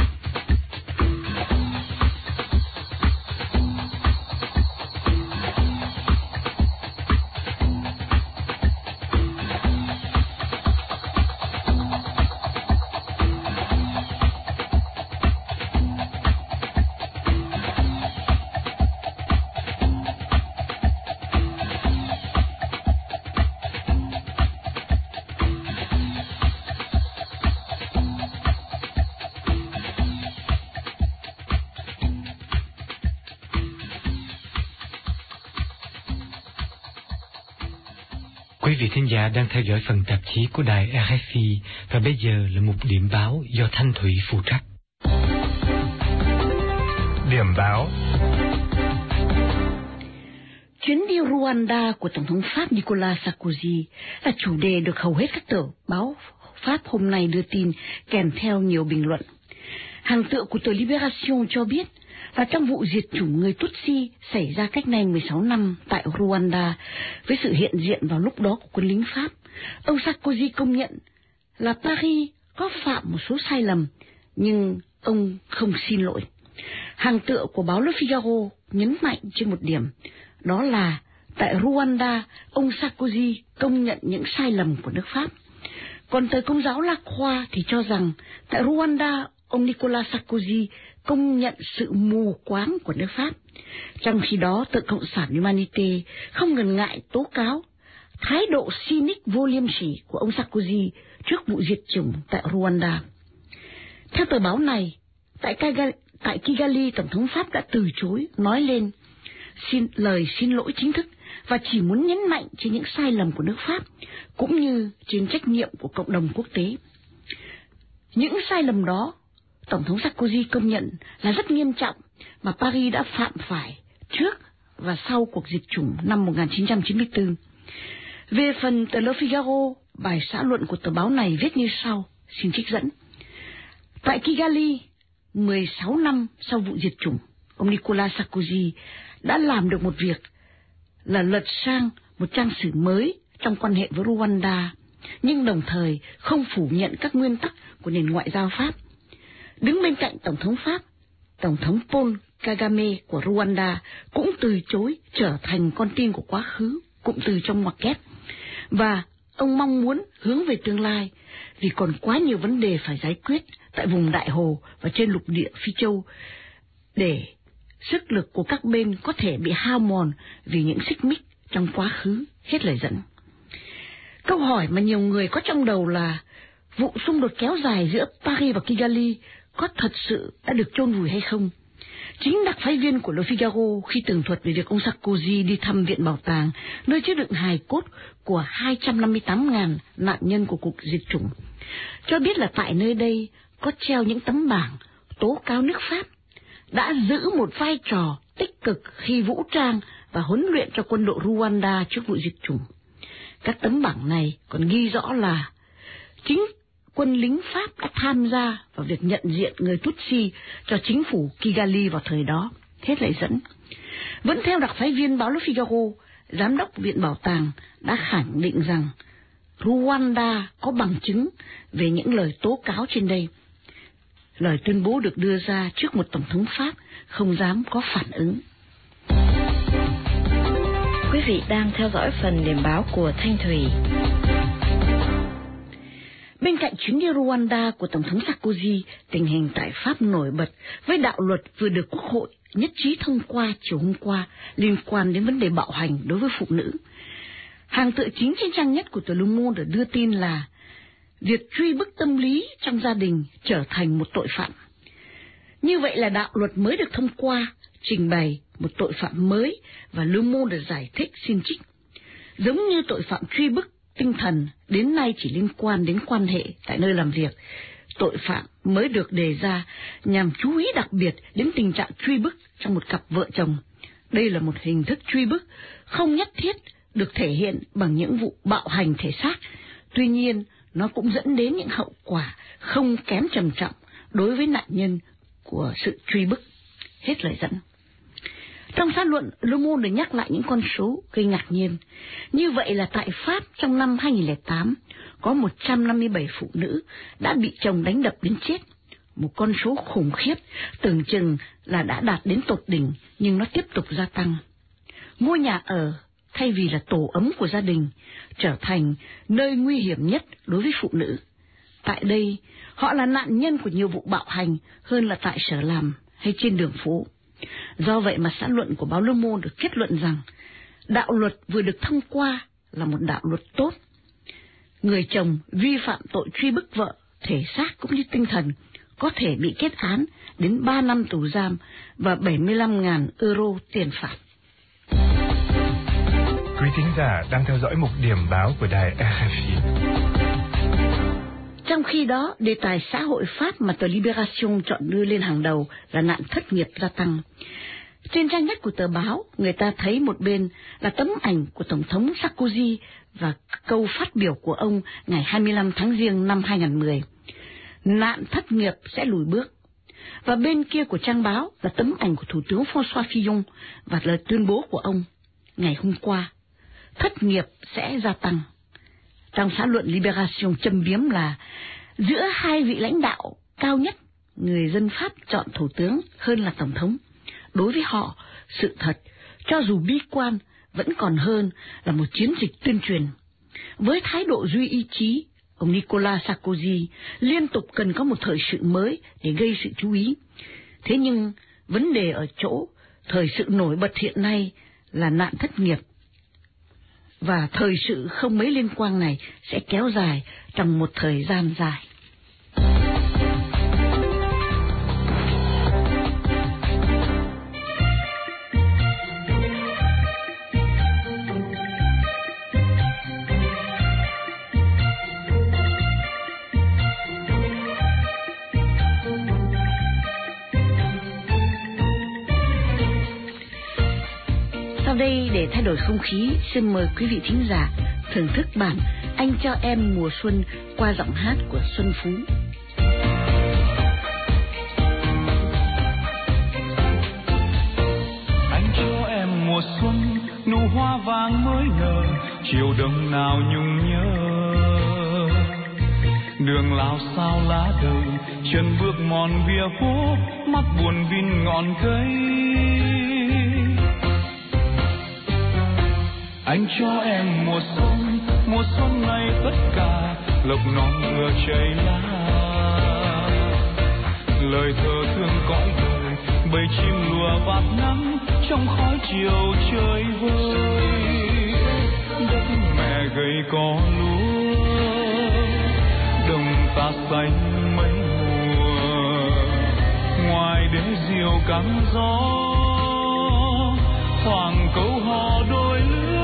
Quý vị thính giả đang theo dõi phần tạp chí của đài rờ ép i và bây giờ là một điểm báo do Thanh Thủy phụ trách. Điểm báo. Chuyến đi Rwanda của Tổng thống Pháp Nicolas Sarkozy là chủ đề được hầu hết các tờ báo Pháp hôm nay đưa tin, kèm theo nhiều bình luận. Hàng tựa của tờ Libération cho biết là trong vụ diệt chủng người Tutsi xảy ra cách nay mười sáu năm tại Rwanda, với sự hiện diện vào lúc đó của quân lính Pháp, ông Sarkozy công nhận là Paris có phạm một số sai lầm, nhưng ông không xin lỗi. Hàng tựa của báo Le Figaro nhấn mạnh trên một điểm, đó là tại Rwanda, ông Sarkozy công nhận những sai lầm của nước Pháp. Còn tờ Công giáo La Croix thì cho rằng tại Rwanda, ông Nicolas Sarkozy công nhận sự mù quáng của nước Pháp. Trong khi đó, tờ Cộng sản Humanité không ngần ngại tố cáo thái độ cynic vô liêm sỉ của ông Sarkozy trước vụ diệt chủng tại Rwanda. Theo tờ báo này, tại Kigali, tại Kigali, Tổng thống Pháp đã từ chối nói lên xin lời xin lỗi chính thức và chỉ muốn nhấn mạnh trên những sai lầm của nước Pháp cũng như trên trách nhiệm của cộng đồng quốc tế. Những sai lầm đó, Tổng thống Sarkozy công nhận là rất nghiêm trọng mà Paris đã phạm phải trước và sau cuộc diệt chủng năm một nghìn chín trăm chín mươi tư. Về phần tờ Le Figaro, bài xã luận của tờ báo này viết như sau, xin trích dẫn. Tại Kigali, mười sáu năm sau vụ diệt chủng, ông Nicolas Sarkozy đã làm được một việc là lật sang một trang sử mới trong quan hệ với Rwanda, nhưng đồng thời không phủ nhận các nguyên tắc của nền ngoại giao Pháp. Đứng bên cạnh Tổng thống Pháp, Tổng thống Paul Kagame của Rwanda cũng từ chối trở thành con tin của quá khứ, cụm từ trong ngoặc kép. Và ông mong muốn hướng về tương lai vì còn quá nhiều vấn đề phải giải quyết tại vùng Đại Hồ và trên lục địa Phi Châu để sức lực của các bên có thể bị hao mòn vì những xích mích trong quá khứ, hết lời dẫn. Câu hỏi mà nhiều người có trong đầu là vụ xung đột kéo dài giữa Paris và Kigali có thật sự đã được chôn vùi hay không? Chính đặc phái viên của Le Figaro khi tường thuật về việc ông Sarkozy đi thăm viện bảo tàng nơi chứa đựng hài cốt của hai trăm năm mươi tám nghìn nạn nhân của cuộc diệt chủng cho biết là tại nơi đây có treo những tấm bảng tố cáo nước Pháp đã giữ một vai trò tích cực khi vũ trang và huấn luyện cho quân đội Rwanda trước vụ diệt chủng. Các tấm bảng này còn ghi rõ là chính quân lính Pháp đã tham gia vào việc nhận diện người Tutsi cho chính phủ Kigali vào thời đó, hết lời dẫn. Vẫn theo đặc phái viên báo Le Figaro, giám đốc viện bảo tàng đã khẳng định rằng Rwanda có bằng chứng về những lời tố cáo trên đây. Lời tuyên bố được đưa ra trước một tổng thống Pháp không dám có phản ứng. Quý vị đang theo dõi phần điểm báo của Thanh Thủy. Bên cạnh chuyến đi Rwanda của Tổng thống Sarkozy, tình hình tại Pháp nổi bật với đạo luật vừa được Quốc hội nhất trí thông qua chiều hôm qua liên quan đến vấn đề bạo hành đối với phụ nữ. Hàng tựa chính trên trang nhất của tờ Le Monde đưa tin là việc truy bức tâm lý trong gia đình trở thành một tội phạm. Như vậy là đạo luật mới được thông qua, trình bày một tội phạm mới và Le Monde giải thích xin trích. Giống như tội phạm truy bức tinh thần đến nay chỉ liên quan đến quan hệ tại nơi làm việc, tội phạm mới được đề ra nhằm chú ý đặc biệt đến tình trạng truy bức trong một cặp vợ chồng. Đây là một hình thức truy bức không nhất thiết được thể hiện bằng những vụ bạo hành thể xác, tuy nhiên nó cũng dẫn đến những hậu quả không kém trầm trọng đối với nạn nhân của sự truy bức, hết lời dẫn. Trong xã luận, Le Monde được nhắc lại những con số gây ngạc nhiên. Như vậy là tại Pháp trong năm hai nghìn lẻ tám, có một trăm năm mươi bảy phụ nữ đã bị chồng đánh đập đến chết. Một con số khủng khiếp, tưởng chừng là đã đạt đến tột đỉnh, nhưng nó tiếp tục gia tăng. Ngôi nhà ở, thay vì là tổ ấm của gia đình, trở thành nơi nguy hiểm nhất đối với phụ nữ. Tại đây, họ là nạn nhân của nhiều vụ bạo hành hơn là tại sở làm hay trên đường phố. Do vậy mà xã luận của báo Le Monde được kết luận rằng đạo luật vừa được thông qua là một đạo luật tốt. Người chồng vi phạm tội truy bức vợ, thể xác cũng như tinh thần, có thể bị kết án đến ba năm tù giam và bảy mươi lăm nghìn euro tiền phạt. Quý thính giả đang theo dõi mục điểm báo của đài rờ ép i. Trong khi đó, đề tài xã hội Pháp mà tờ Libération chọn đưa lên hàng đầu là nạn thất nghiệp gia tăng. Trên trang nhất của tờ báo, người ta thấy một bên là tấm ảnh của Tổng thống Sarkozy và câu phát biểu của ông ngày hai mươi lăm tháng Giêng năm hai nghìn không trăm mười. Nạn thất nghiệp sẽ lùi bước. Và bên kia của trang báo là tấm ảnh của Thủ tướng François Fillon và lời tuyên bố của ông ngày hôm qua. Thất nghiệp sẽ gia tăng. Trong xã luận Libération châm biếm là giữa hai vị lãnh đạo cao nhất, người dân Pháp chọn thủ tướng hơn là tổng thống. Đối với họ, sự thật, cho dù bi quan, vẫn còn hơn là một chiến dịch tuyên truyền. Với thái độ duy ý chí, ông Nicolas Sarkozy liên tục cần có một thời sự mới để gây sự chú ý. Thế nhưng, vấn đề ở chỗ, thời sự nổi bật hiện nay là nạn thất nghiệp. Và thời sự không mấy liên quan này sẽ kéo dài trong một thời gian dài. Sau đây, để thay đổi không khí, xin mời quý vị thính giả thưởng thức bản Anh cho em mùa xuân qua giọng hát của Xuân Phú. Anh cho em mùa xuân, nụ hoa vàng mới nở, chiều đông nào nhung nhớ. Đường lao sao lá đời, chân bước mòn vỉa phố, mắt buồn vin ngọn cây. Anh cho em mùa xuân, mùa xuân này tất cả lộc non vừa chảy lá. Lời thơ thương cõi đời, bầy chim lùa vạt nắng trong khói chiều chơi vơi. Đất mẹ gầy cỏ lúa, đồng ta xanh mấy mùa. Ngoài đế diều cắn gió, thoảng câu hò đôi lứa.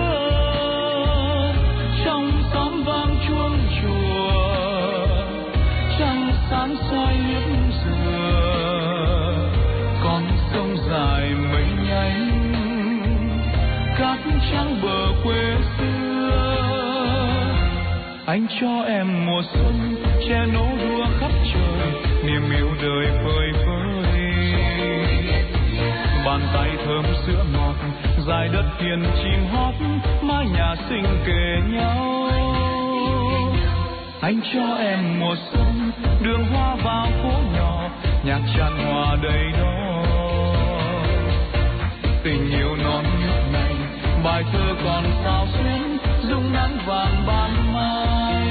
Trong xóm vang chuông chùa, trăng sáng soi liếp dừa. Con sông dài mây nhánh, cát trắng bờ quê xưa. Anh cho em mùa xuân, che nỗ đua khắp trời, niềm yêu đời phơi phới. Bàn tay thơm sữa ngọt, dài đất hiền chim hót, mái nhà xinh kề nhau. Anh cho em mùa xuân, đường hoa vào phố nhỏ, nhạc tràn hòa đầy đó. Tình yêu non nước này, bài thơ còn sao xuyến, dung nắng vàng ban mai.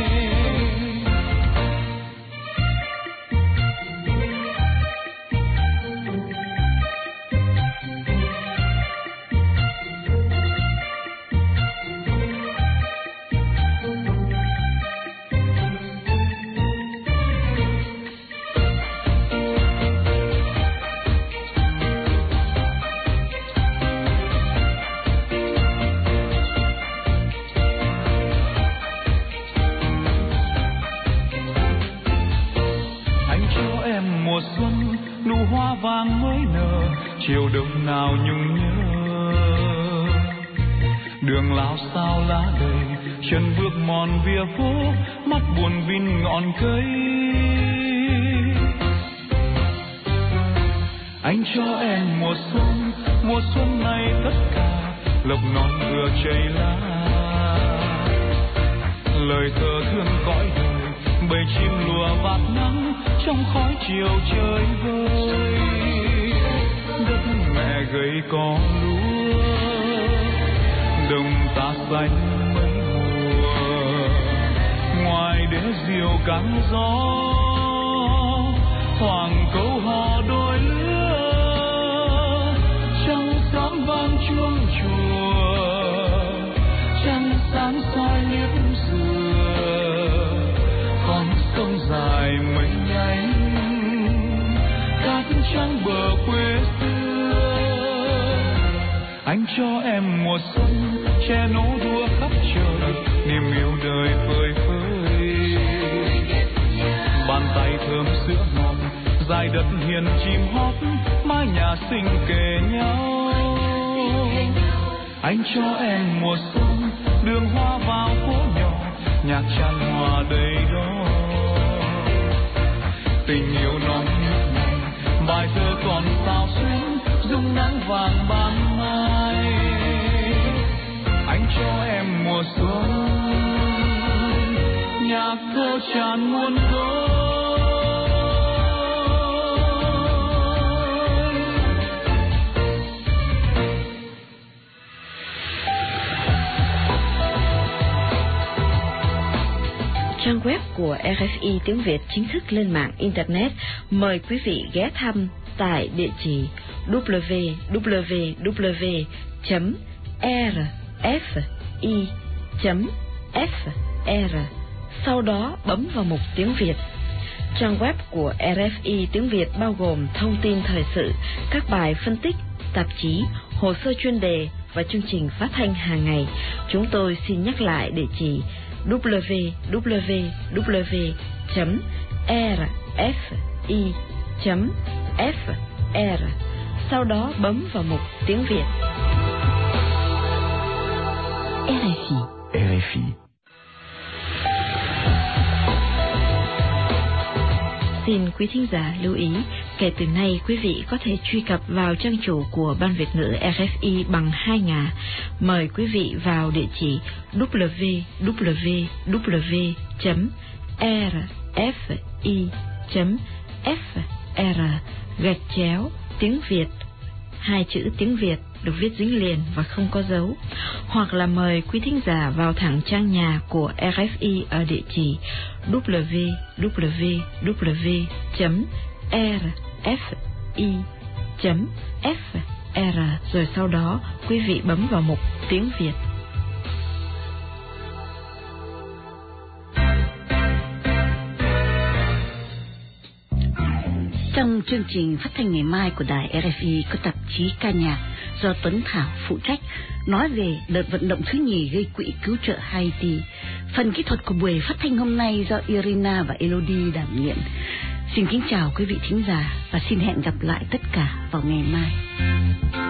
Vàng mới nở, chiều đông nào nhung nhớ. Đường lao sao lá đầy, chân bước mòn vỉa phố, mắt buồn vin ngọn cây. Anh cho em mùa xuân, mùa xuân này tất cả lộc non vừa chảy lá. Lời thơ thương cõi đời, bầy chim lùa vạt nắng trong khói chiều trời vơi. Đất mẹ gầy có lúa, đồng ta xanh mấy mùa. Ngoài đế diều cắn gió, hoàng câu hò đôi lứa. Trăng sáng vang chuông chùa, trăng sáng soi liếp dừa. Con sông dài mấy nhánh, cát trắng bờ quê xưa. Anh cho em mùa xuân, che nỗ đua khắp trời, niềm yêu đời phơi phới. Bàn tay thơm sữa ngon, dài đất hiền chim hót, mái nhà xinh kề nhau. Anh cho em mùa xuân, đường hoa vào phố nhỏ, nhạc tràn hòa đầy đó. Tình yêu non nước này, bài thơ còn sao xuyến, dung nắng vàng ban mai. Anh cho em mùa xuân, nhạc thơ tràn muôn cõi. Trang web của rờ ép i tiếng Việt chính thức lên mạng Internet. Mời quý vị ghé thăm tại địa chỉ w w w chấm r f i chấm f r, sau đó bấm vào mục tiếng Việt. Trang web của rờ ép i tiếng Việt bao gồm thông tin thời sự, các bài phân tích, tạp chí, hồ sơ chuyên đề và chương trình phát thanh hàng ngày. Chúng tôi xin nhắc lại địa chỉ w w w chấm r f i chấm f r, sau đó bấm vào mục tiếng Việt. rờ ép i. rờ ép i. Xin quý thính giả lưu ý, kể từ nay quý vị có thể truy cập vào trang chủ của Ban Việt ngữ rờ ép i bằng hai ngả. Mời quý vị vào địa chỉ w w w chấm r f i chấm f r gạch chéo tiếng Việt. Hai chữ tiếng Việt được viết dính liền và không có dấu. Hoặc là mời quý thính giả vào thẳng trang nhà của rờ ép i ở địa chỉ w w w chấm r f i chấm f r, rồi sau đó quý vị bấm vào mục tiếng Việt. Trong chương trình phát thanh ngày mai của đài rờ ép i có tạp chí ca nhạc do Tuấn Thảo phụ trách, nói về đợt vận động thứ nhì gây quỹ cứu trợ Haiti. Phần kỹ thuật của buổi phát thanh hôm nay do Irina và Elodie đảm nhiệm. Xin kính chào quý vị thính giả và xin hẹn gặp lại tất cả vào ngày mai.